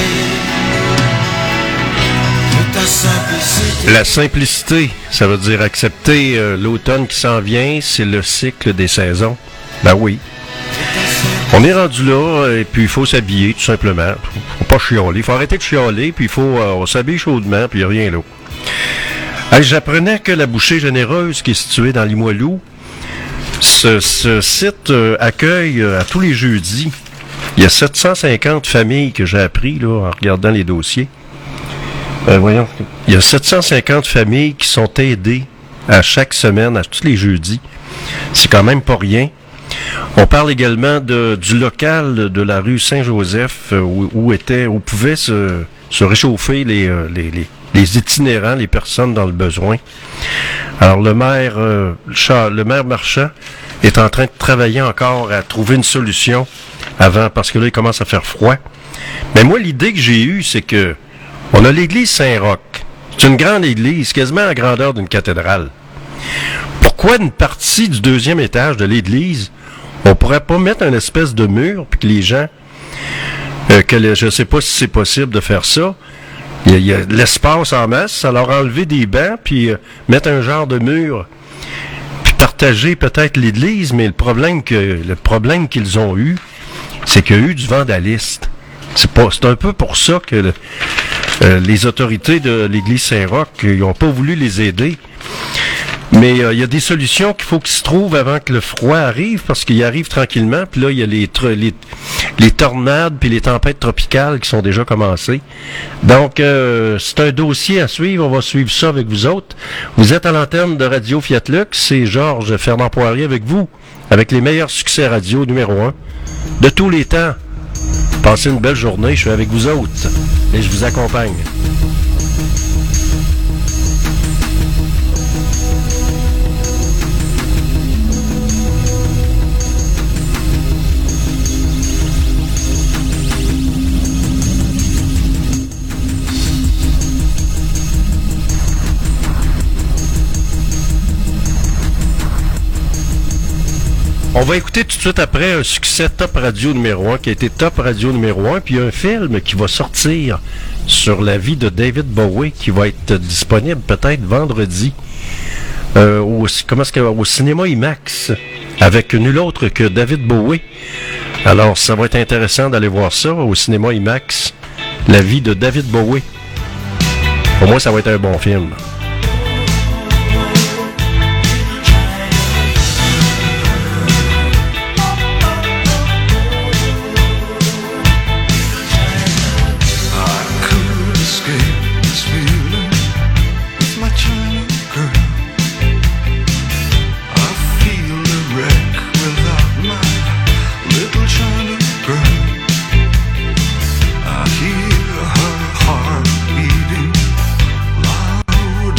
de ta simplicité. La simplicité, ça veut dire accepter l'automne qui s'en vient, c'est le cycle des saisons. Ben oui. On est rendu là, et puis il faut s'habiller, tout simplement. Faut pas chialer. Il faut arrêter de chialer, puis il faut on s'habille chaudement, puis il n'y a rien là. Hey, j'apprenais que la Bouchée Généreuse, qui est située dans Limoilou, ce site accueille à tous les jeudis, il y a 750 familles que j'ai appris là, en regardant les dossiers. Voyons, il y a 750 familles qui sont aidées à chaque semaine, à tous les jeudis. C'est quand même pas rien. On parle également du local de la rue Saint-Joseph où pouvaient se réchauffer les itinérants, les personnes dans le besoin. Alors le maire Marchand est en train de travailler encore à trouver une solution avant, parce que là il commence à faire froid. Mais moi l'idée que j'ai eue, c'est que on a l'église Saint-Roch. C'est une grande église, quasiment à la grandeur d'une cathédrale. Pourquoi une partie du deuxième étage de l'église, on pourrait pas mettre une espèce de mur, puis que les gens, je sais pas si c'est possible de faire ça, il y a l'espace en masse, alors enlever des bancs, puis mettre un genre de mur, puis partager peut-être l'église, mais le problème qu'ils ont eu, c'est qu'il y a eu du vandalisme. C'est un peu pour ça que les autorités de l'église Saint-Roch, ils n'ont pas voulu les aider. Mais il y a des solutions qu'il faut qu'ils se trouvent avant que le froid arrive, parce qu'il arrive tranquillement. Puis là, il y a les tornades puis les tempêtes tropicales qui sont déjà commencées. Donc, c'est un dossier à suivre. On va suivre ça avec vous autres. Vous êtes à l'antenne de Radio Fiat Lux. C'est Georges Fernand Poirier avec vous, avec les meilleurs succès radio numéro 1 de tous les temps. Passez une belle journée. Je suis avec vous autres et je vous accompagne. On va écouter tout de suite après un succès Top Radio numéro 1 qui a été Top Radio numéro 1, puis un film qui va sortir sur la vie de David Bowie qui va être disponible peut-être vendredi au cinéma IMAX avec nul autre que David Bowie. Alors ça va être intéressant d'aller voir ça au cinéma IMAX, la vie de David Bowie. Pour moi, ça va être un bon film. I hear her heart beating loud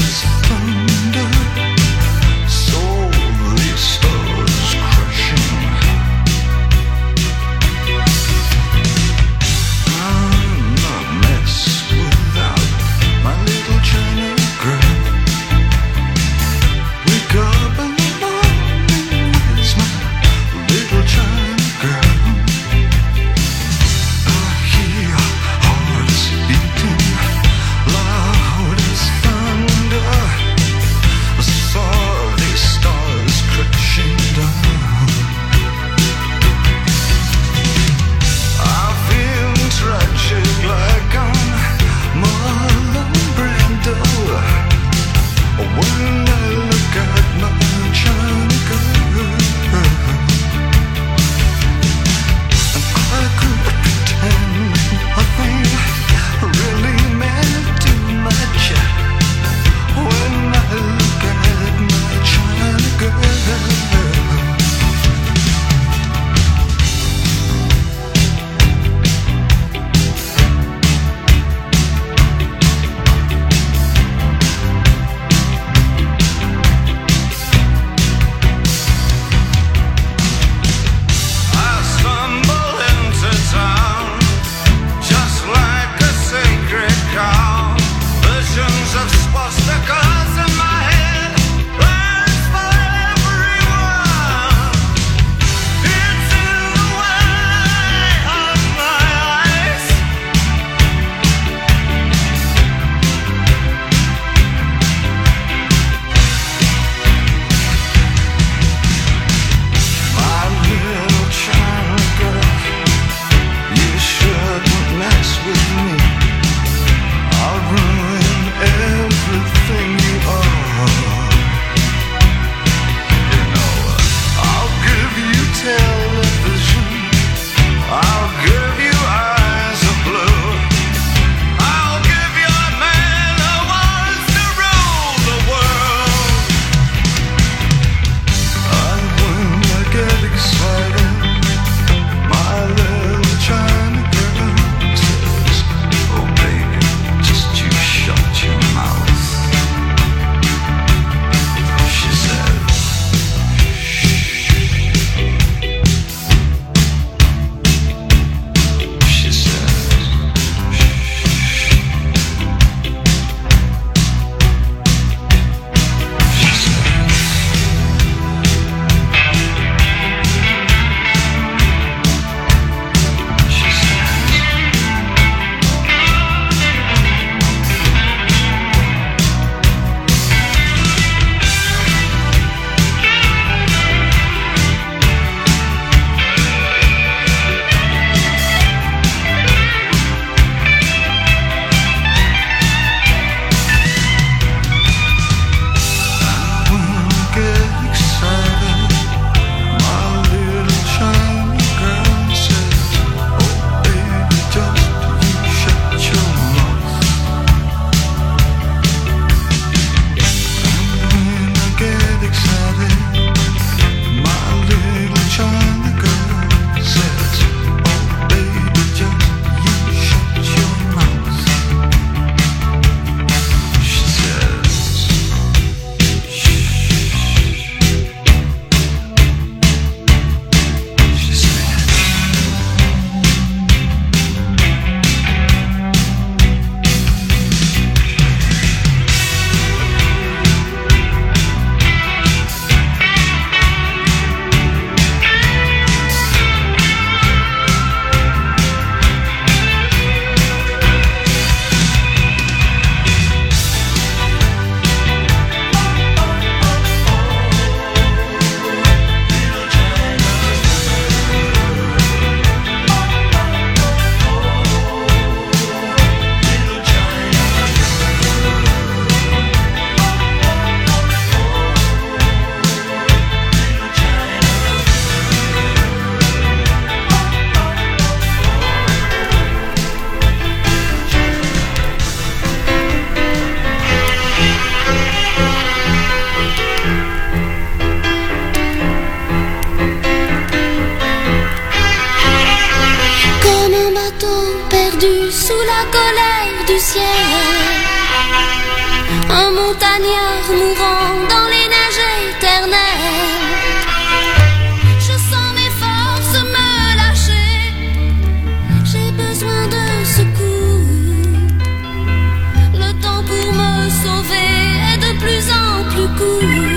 ciel. Un montagnard mourant dans les neiges éternelles. Je sens mes forces me lâcher. J'ai besoin de secours. Le temps pour me sauver est de plus en plus court.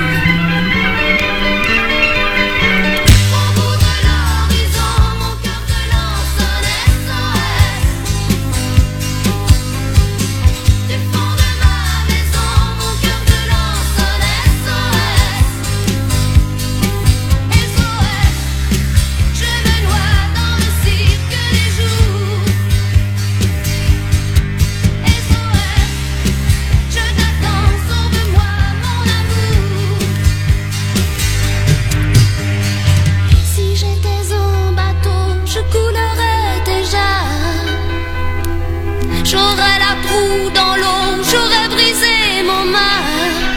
J'aurais la proue dans l'eau, j'aurais brisé mon mât.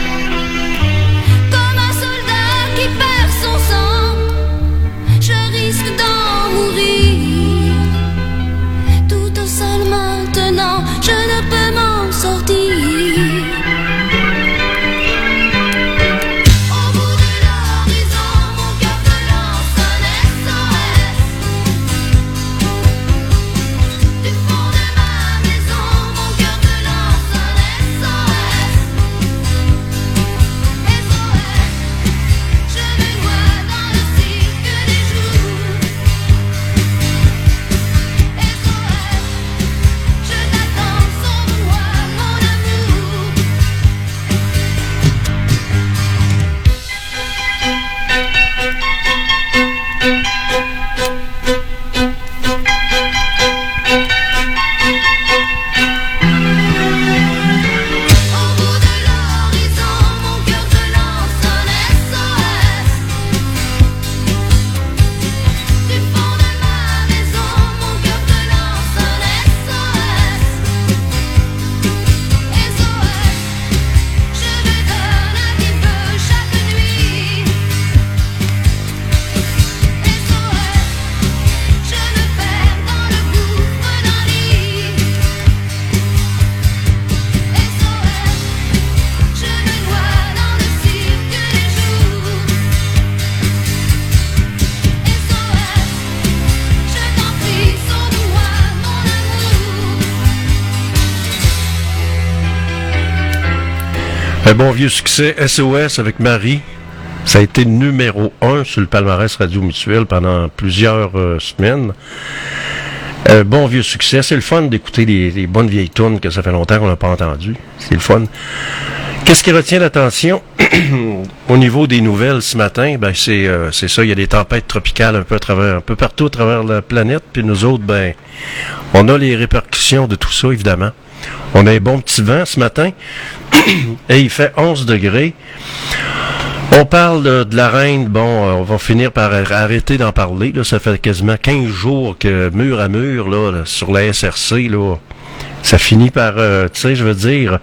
Comme un soldat qui perd son sang, je risque d'en mourir. Toute seule maintenant, je ne peux m'en sortir. Un bon vieux succès, SOS avec Marie. Ça a été numéro 1 sur le palmarès Radio Mutuel pendant plusieurs semaines. Bon vieux succès. C'est le fun d'écouter les bonnes vieilles tunes que ça fait longtemps qu'on n'a pas entendues. C'est le fun. Qu'est-ce qui retient l'attention au niveau des nouvelles ce matin? Ben c'est ça, il y a des tempêtes tropicales un peu partout à travers la planète. Puis nous autres, ben on a les répercussions de tout ça, évidemment. On a un bon petit vent ce matin et il fait 11 degrés. On parle de la reine, bon, on va finir par arrêter d'en parler. Là, ça fait quasiment 15 jours que mur à mur, là, sur la SRC, là, ça finit par, tu sais, je veux dire.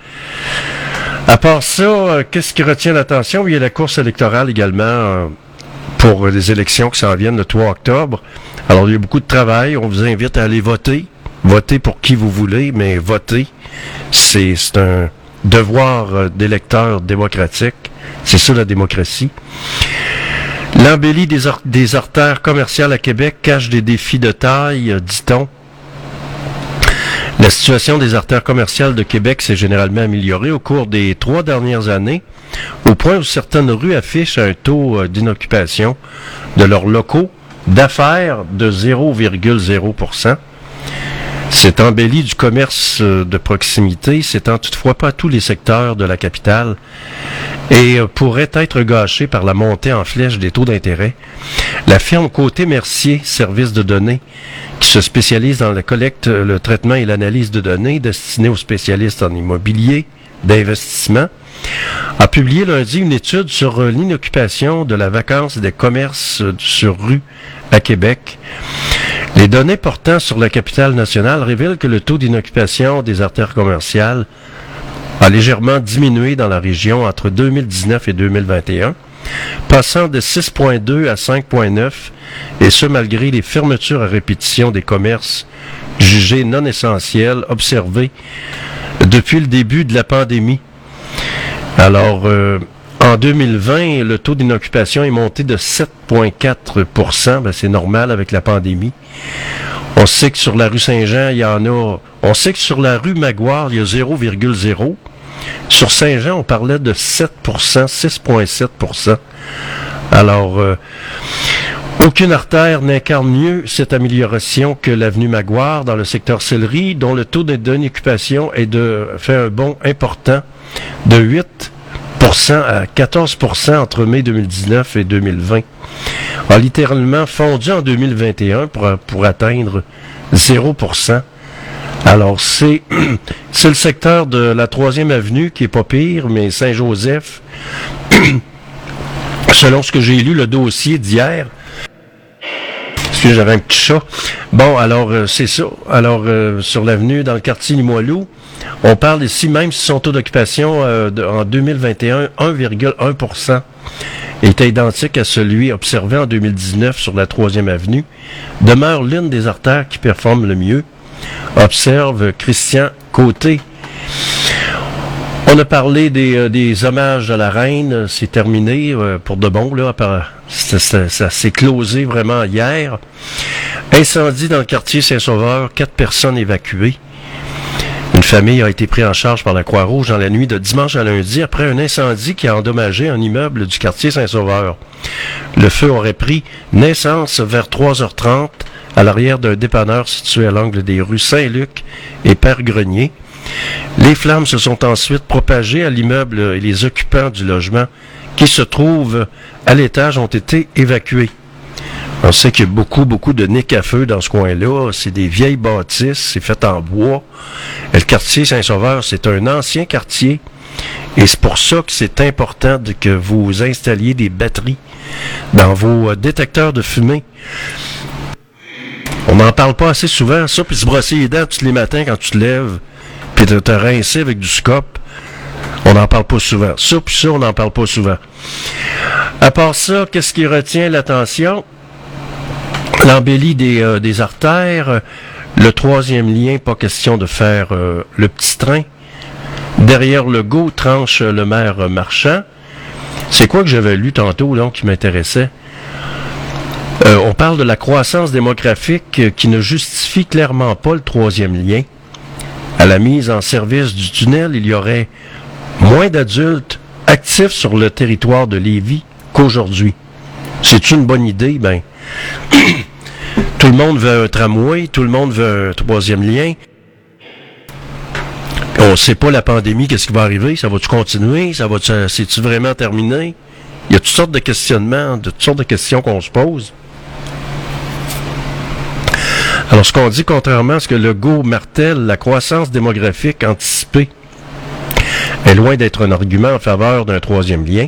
À part ça, qu'est-ce qui retient l'attention? Il y a la course électorale également pour les élections qui s'en viennent le 3 octobre. Alors, il y a beaucoup de travail. On vous invite à aller voter. Votez pour qui vous voulez, mais voter, c'est un devoir d'électeur démocratique. C'est ça la démocratie. L'embellie des artères commerciales à Québec cache des défis de taille, dit-on. La situation des artères commerciales de Québec s'est généralement améliorée au cours des 3 dernières années, au point où certaines rues affichent un taux d'inoccupation de leurs locaux d'affaires de 0,0%. Cette embellie du commerce de proximité s'étend toutefois pas à tous les secteurs de la capitale et pourrait être gâchée par la montée en flèche des taux d'intérêt. La firme Côté Mercier, service de données, qui se spécialise dans la collecte, le traitement et l'analyse de données destinée aux spécialistes en immobilier, d'investissement, a publié lundi une étude sur l'inoccupation de la vacance des commerces sur rue à Québec. Les données portant sur la capitale nationale révèlent que le taux d'inoccupation des artères commerciales a légèrement diminué dans la région entre 2019 et 2021. passant de 6,2 à 5,9, et ce malgré les fermetures à répétition des commerces jugés non essentiels observés depuis le début de la pandémie. Alors, en 2020, le taux d'inoccupation est monté de 7,4 %. Ben, c'est normal avec la pandémie. On sait que sur la rue Saint-Jean, il y en a... On sait que sur la rue Maguire, il y a 0,0. Sur Saint-Jean, on parlait de 7 %, 6,7 %. Alors, aucune artère n'incarne mieux cette amélioration que l'avenue Maguire dans le secteur Sillery, dont le taux d'inoccupation fait un bond important de 8 % à 14 % entre mai 2019 et 2020. A littéralement fondu en 2021 pour atteindre 0 %. Alors, c'est le secteur de la 3e avenue qui est pas pire, mais Saint-Joseph, selon ce que j'ai lu, le dossier d'hier, excusez, j'avais un petit chat. Bon, alors, c'est ça. Alors, sur l'avenue, dans le quartier Limoilou, on parle ici, même si son taux d'occupation en 2021, 1,1 % était identique à celui observé en 2019 sur la 3e avenue, demeure l'une des artères qui performe le mieux, observe Christian Côté. On a parlé des hommages à la reine, c'est terminé pour de bon, là, ça s'est closé vraiment hier. Incendie dans le quartier Saint-Sauveur, 4 personnes évacuées. Une famille a été prise en charge par la Croix-Rouge dans la nuit de dimanche à lundi après un incendie qui a endommagé un immeuble du quartier Saint-Sauveur. Le feu aurait pris naissance vers 3h30 à l'arrière d'un dépanneur situé à l'angle des rues Saint-Luc et Père-Grenier. Les flammes se sont ensuite propagées à l'immeuble et les occupants du logement qui se trouvent à l'étage ont été évacués. On sait qu'il y a beaucoup de nids à feu dans ce coin-là. C'est des vieilles bâtisses, c'est fait en bois. Et le quartier Saint-Sauveur, c'est un ancien quartier. Et c'est pour ça que c'est important que vous installiez des batteries dans vos détecteurs de fumée. On n'en parle pas assez souvent, ça, puis se brosser les dents tous les matins quand tu te lèves, puis te rincer avec du scop. On n'en parle pas souvent. Ça, puis ça, on n'en parle pas souvent. À part ça, qu'est-ce qui retient l'attention? L'embellie des artères, le 3e lien, pas question de faire le petit train. Derrière Legault, tranche le maire Marchand. C'est quoi que j'avais lu tantôt, là, qui m'intéressait? On parle de la croissance démographique qui ne justifie clairement pas le 3e lien. À la mise en service du tunnel, il y aurait moins d'adultes actifs sur le territoire de Lévis qu'aujourd'hui. C'est une bonne idée? Ben, tout le monde veut un tramway, tout le monde veut un 3e lien. On ne sait pas la pandémie, qu'est-ce qui va arriver? Ça va-tu continuer? C'est-tu vraiment terminé? Il y a toutes sortes de questionnements, toutes sortes de questions qu'on se pose. Alors, ce qu'on dit, contrairement à ce que Legault martèle, la croissance démographique anticipée est loin d'être un argument en faveur d'un 3e lien.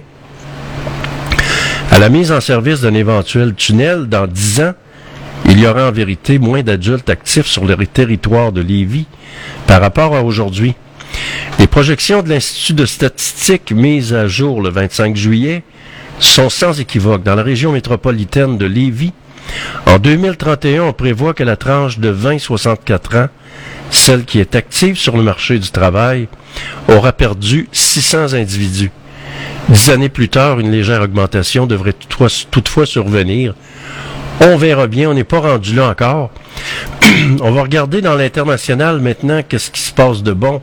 À la mise en service d'un éventuel tunnel, dans 10 ans, il y aura en vérité moins d'adultes actifs sur le territoire de Lévis par rapport à aujourd'hui. Les projections de l'Institut de statistique mises à jour le 25 juillet sont sans équivoque. Dans la région métropolitaine de Lévis, en 2031, on prévoit que la tranche de 20-64 ans, celle qui est active sur le marché du travail, aura perdu 600 individus. 10 années plus tard, une légère augmentation devrait toutefois survenir. On verra bien, on n'est pas rendu là encore. On va regarder dans l'international maintenant qu'est-ce qui se passe de bon.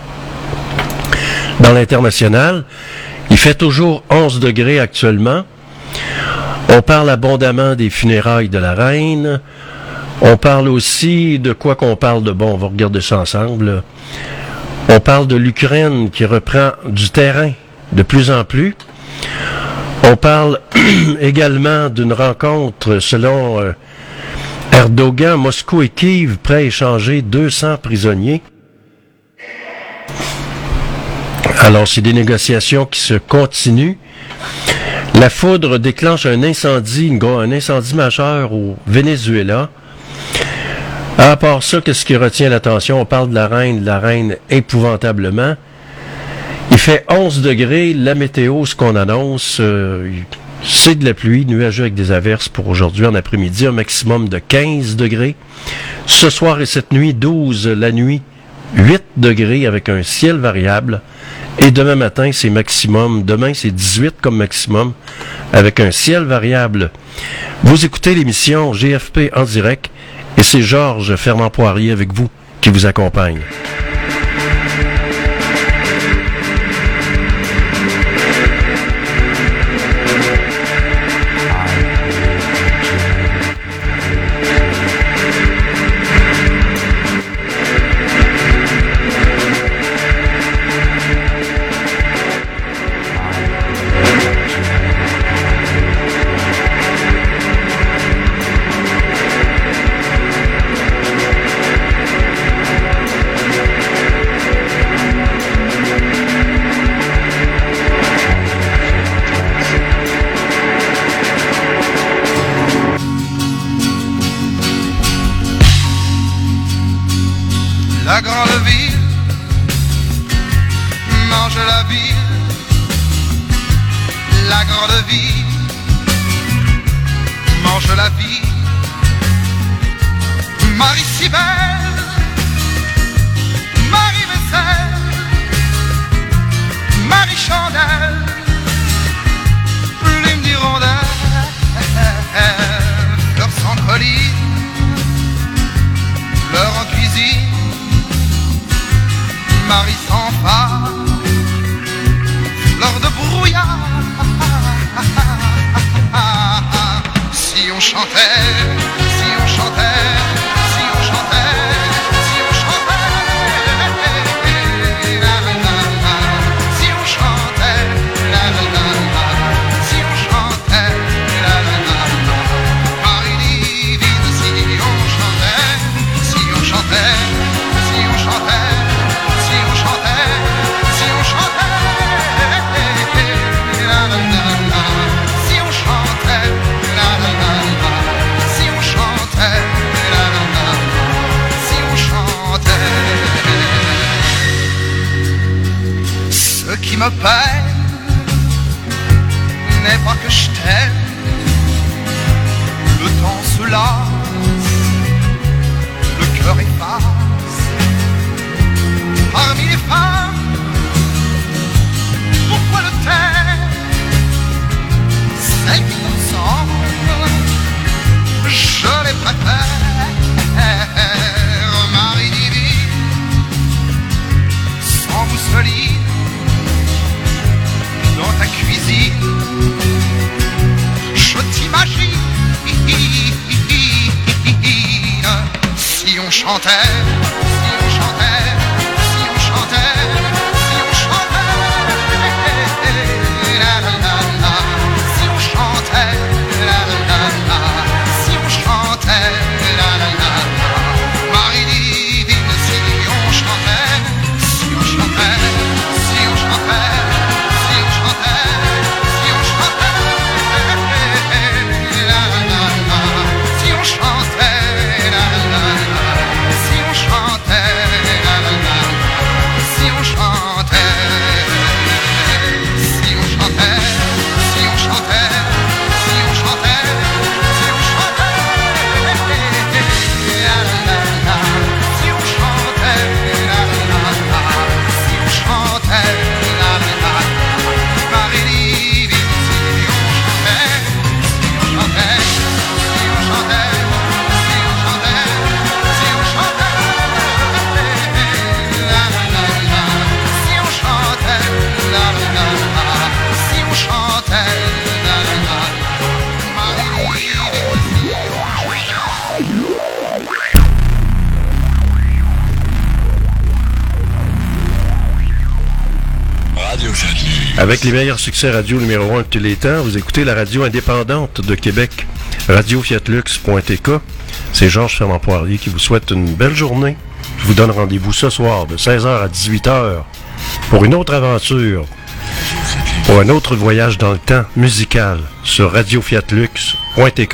Dans l'international, il fait toujours 11 degrés actuellement. On parle abondamment des funérailles de la reine. On parle aussi de quoi qu'on parle de bon. On va regarder ça ensemble. On parle de l'Ukraine qui reprend du terrain de plus en plus. On parle également d'une rencontre selon Erdogan, Moscou et Kiev prêts à échanger 200 prisonniers. Alors, c'est des négociations qui se continuent. La foudre déclenche un incendie majeur au Venezuela. À part ça, qu'est-ce qui retient l'attention? On parle de la reine épouvantablement. Il fait 11 degrés. La météo, ce qu'on annonce, c'est de la pluie, nuageux avec des averses pour aujourd'hui en après-midi, un maximum de 15 degrés. Ce soir et cette nuit, 12 la nuit, 8 degrés avec un ciel variable. Et demain matin, c'est maximum. Demain, c'est 18 comme maximum avec un ciel variable. Vous écoutez l'émission GFP en direct et c'est Georges Fernand-Poirier avec vous qui vous accompagne. La grande ville mange la ville. La grande ville mange la vie. Marie-Cybèle, Marie-Messelle, Marie-Chandelle, plume d'hirondelle, fleurs sans colline, fleurs en cuisine. Marie sans phare, fleur de brouillard. Si on chantait, si on chantait, si on chantait, si on chantait, la la la la. Si on chantait, la la la la. Si on chantait, la la la la. Marie divine, si on chantait, si on chantait, si on chantait. Ce qui me peine n'est pas que je t'aime. Le temps se lasse, le cœur efface. Parmi les femmes, pourquoi le taire? Celles qui me semblent, je les préfère. Marie divine, sans mousseline, dans ta cuisine, je t'imagine. Si on chantait, si on chantait, si on chantait, si on chantait, la la la la. Si on chantait, la la la la. Si on chantait, la la la la. Marie divine, si on chantait, si on chantait, si on chantait. Avec les meilleurs succès radio numéro 1 de tous les temps, vous écoutez la radio indépendante de Québec, radiofiatlux.tk. C'est Georges Fernand-Poirier qui vous souhaite une belle journée. Je vous donne rendez-vous ce soir de 16h à 18h pour une autre aventure, pour un autre voyage dans le temps musical sur radiofiatlux.tk.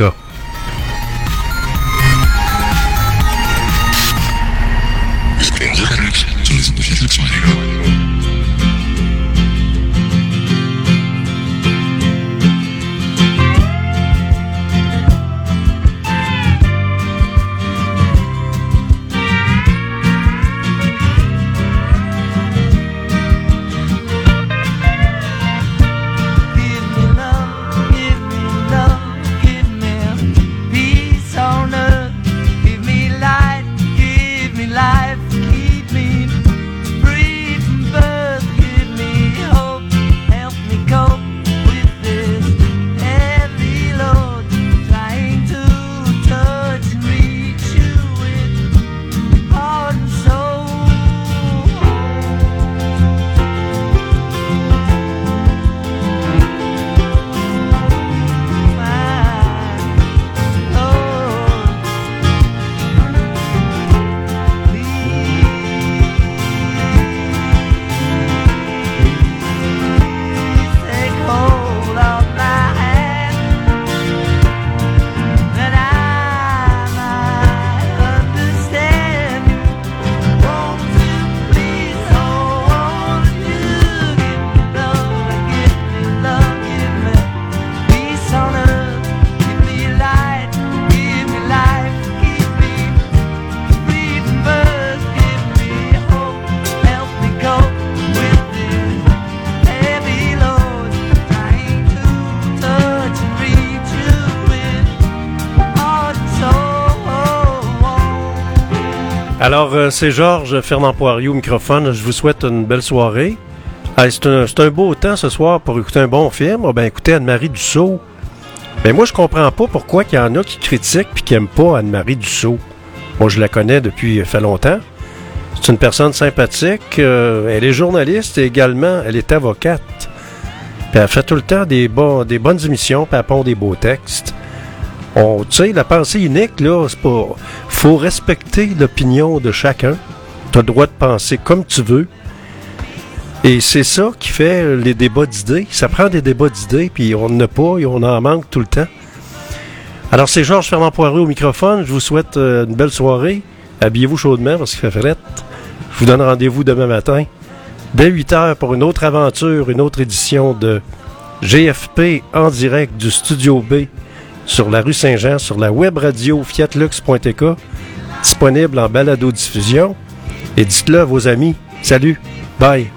Alors, c'est Georges Fernand Poirier au microphone. Je vous souhaite une belle soirée. C'est un beau temps ce soir pour écouter un bon film. Oh, ben, écoutez Anne-Marie Dussault. Ben, moi, je comprends pas pourquoi il y en a qui critiquent et qui n'aiment pas Anne-Marie Dussault. Moi, je la connais depuis fait longtemps. C'est une personne sympathique. Elle est journaliste et également, elle est avocate. Puis elle fait tout le temps des bonnes émissions, puis elle pond des beaux textes. Tu sais, la pensée unique, là, c'est pas... Faut respecter l'opinion de chacun. Tu as le droit de penser comme tu veux. Et c'est ça qui fait les débats d'idées. Ça prend des débats d'idées, puis on n'en a pas et on en manque tout le temps. Alors, c'est Georges Fernand Poirier au microphone. Je vous souhaite une belle soirée. Habillez-vous chaudement parce qu'il fait frette. Je vous donne rendez-vous demain matin, dès 8h, pour une autre aventure, une autre édition de GFP en direct du Studio B sur la rue Saint-Jean, sur la web radio fiatlux.tk, disponible en balado-diffusion. Et dites-le à vos amis. Salut. Bye.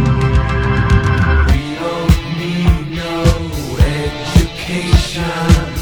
Education.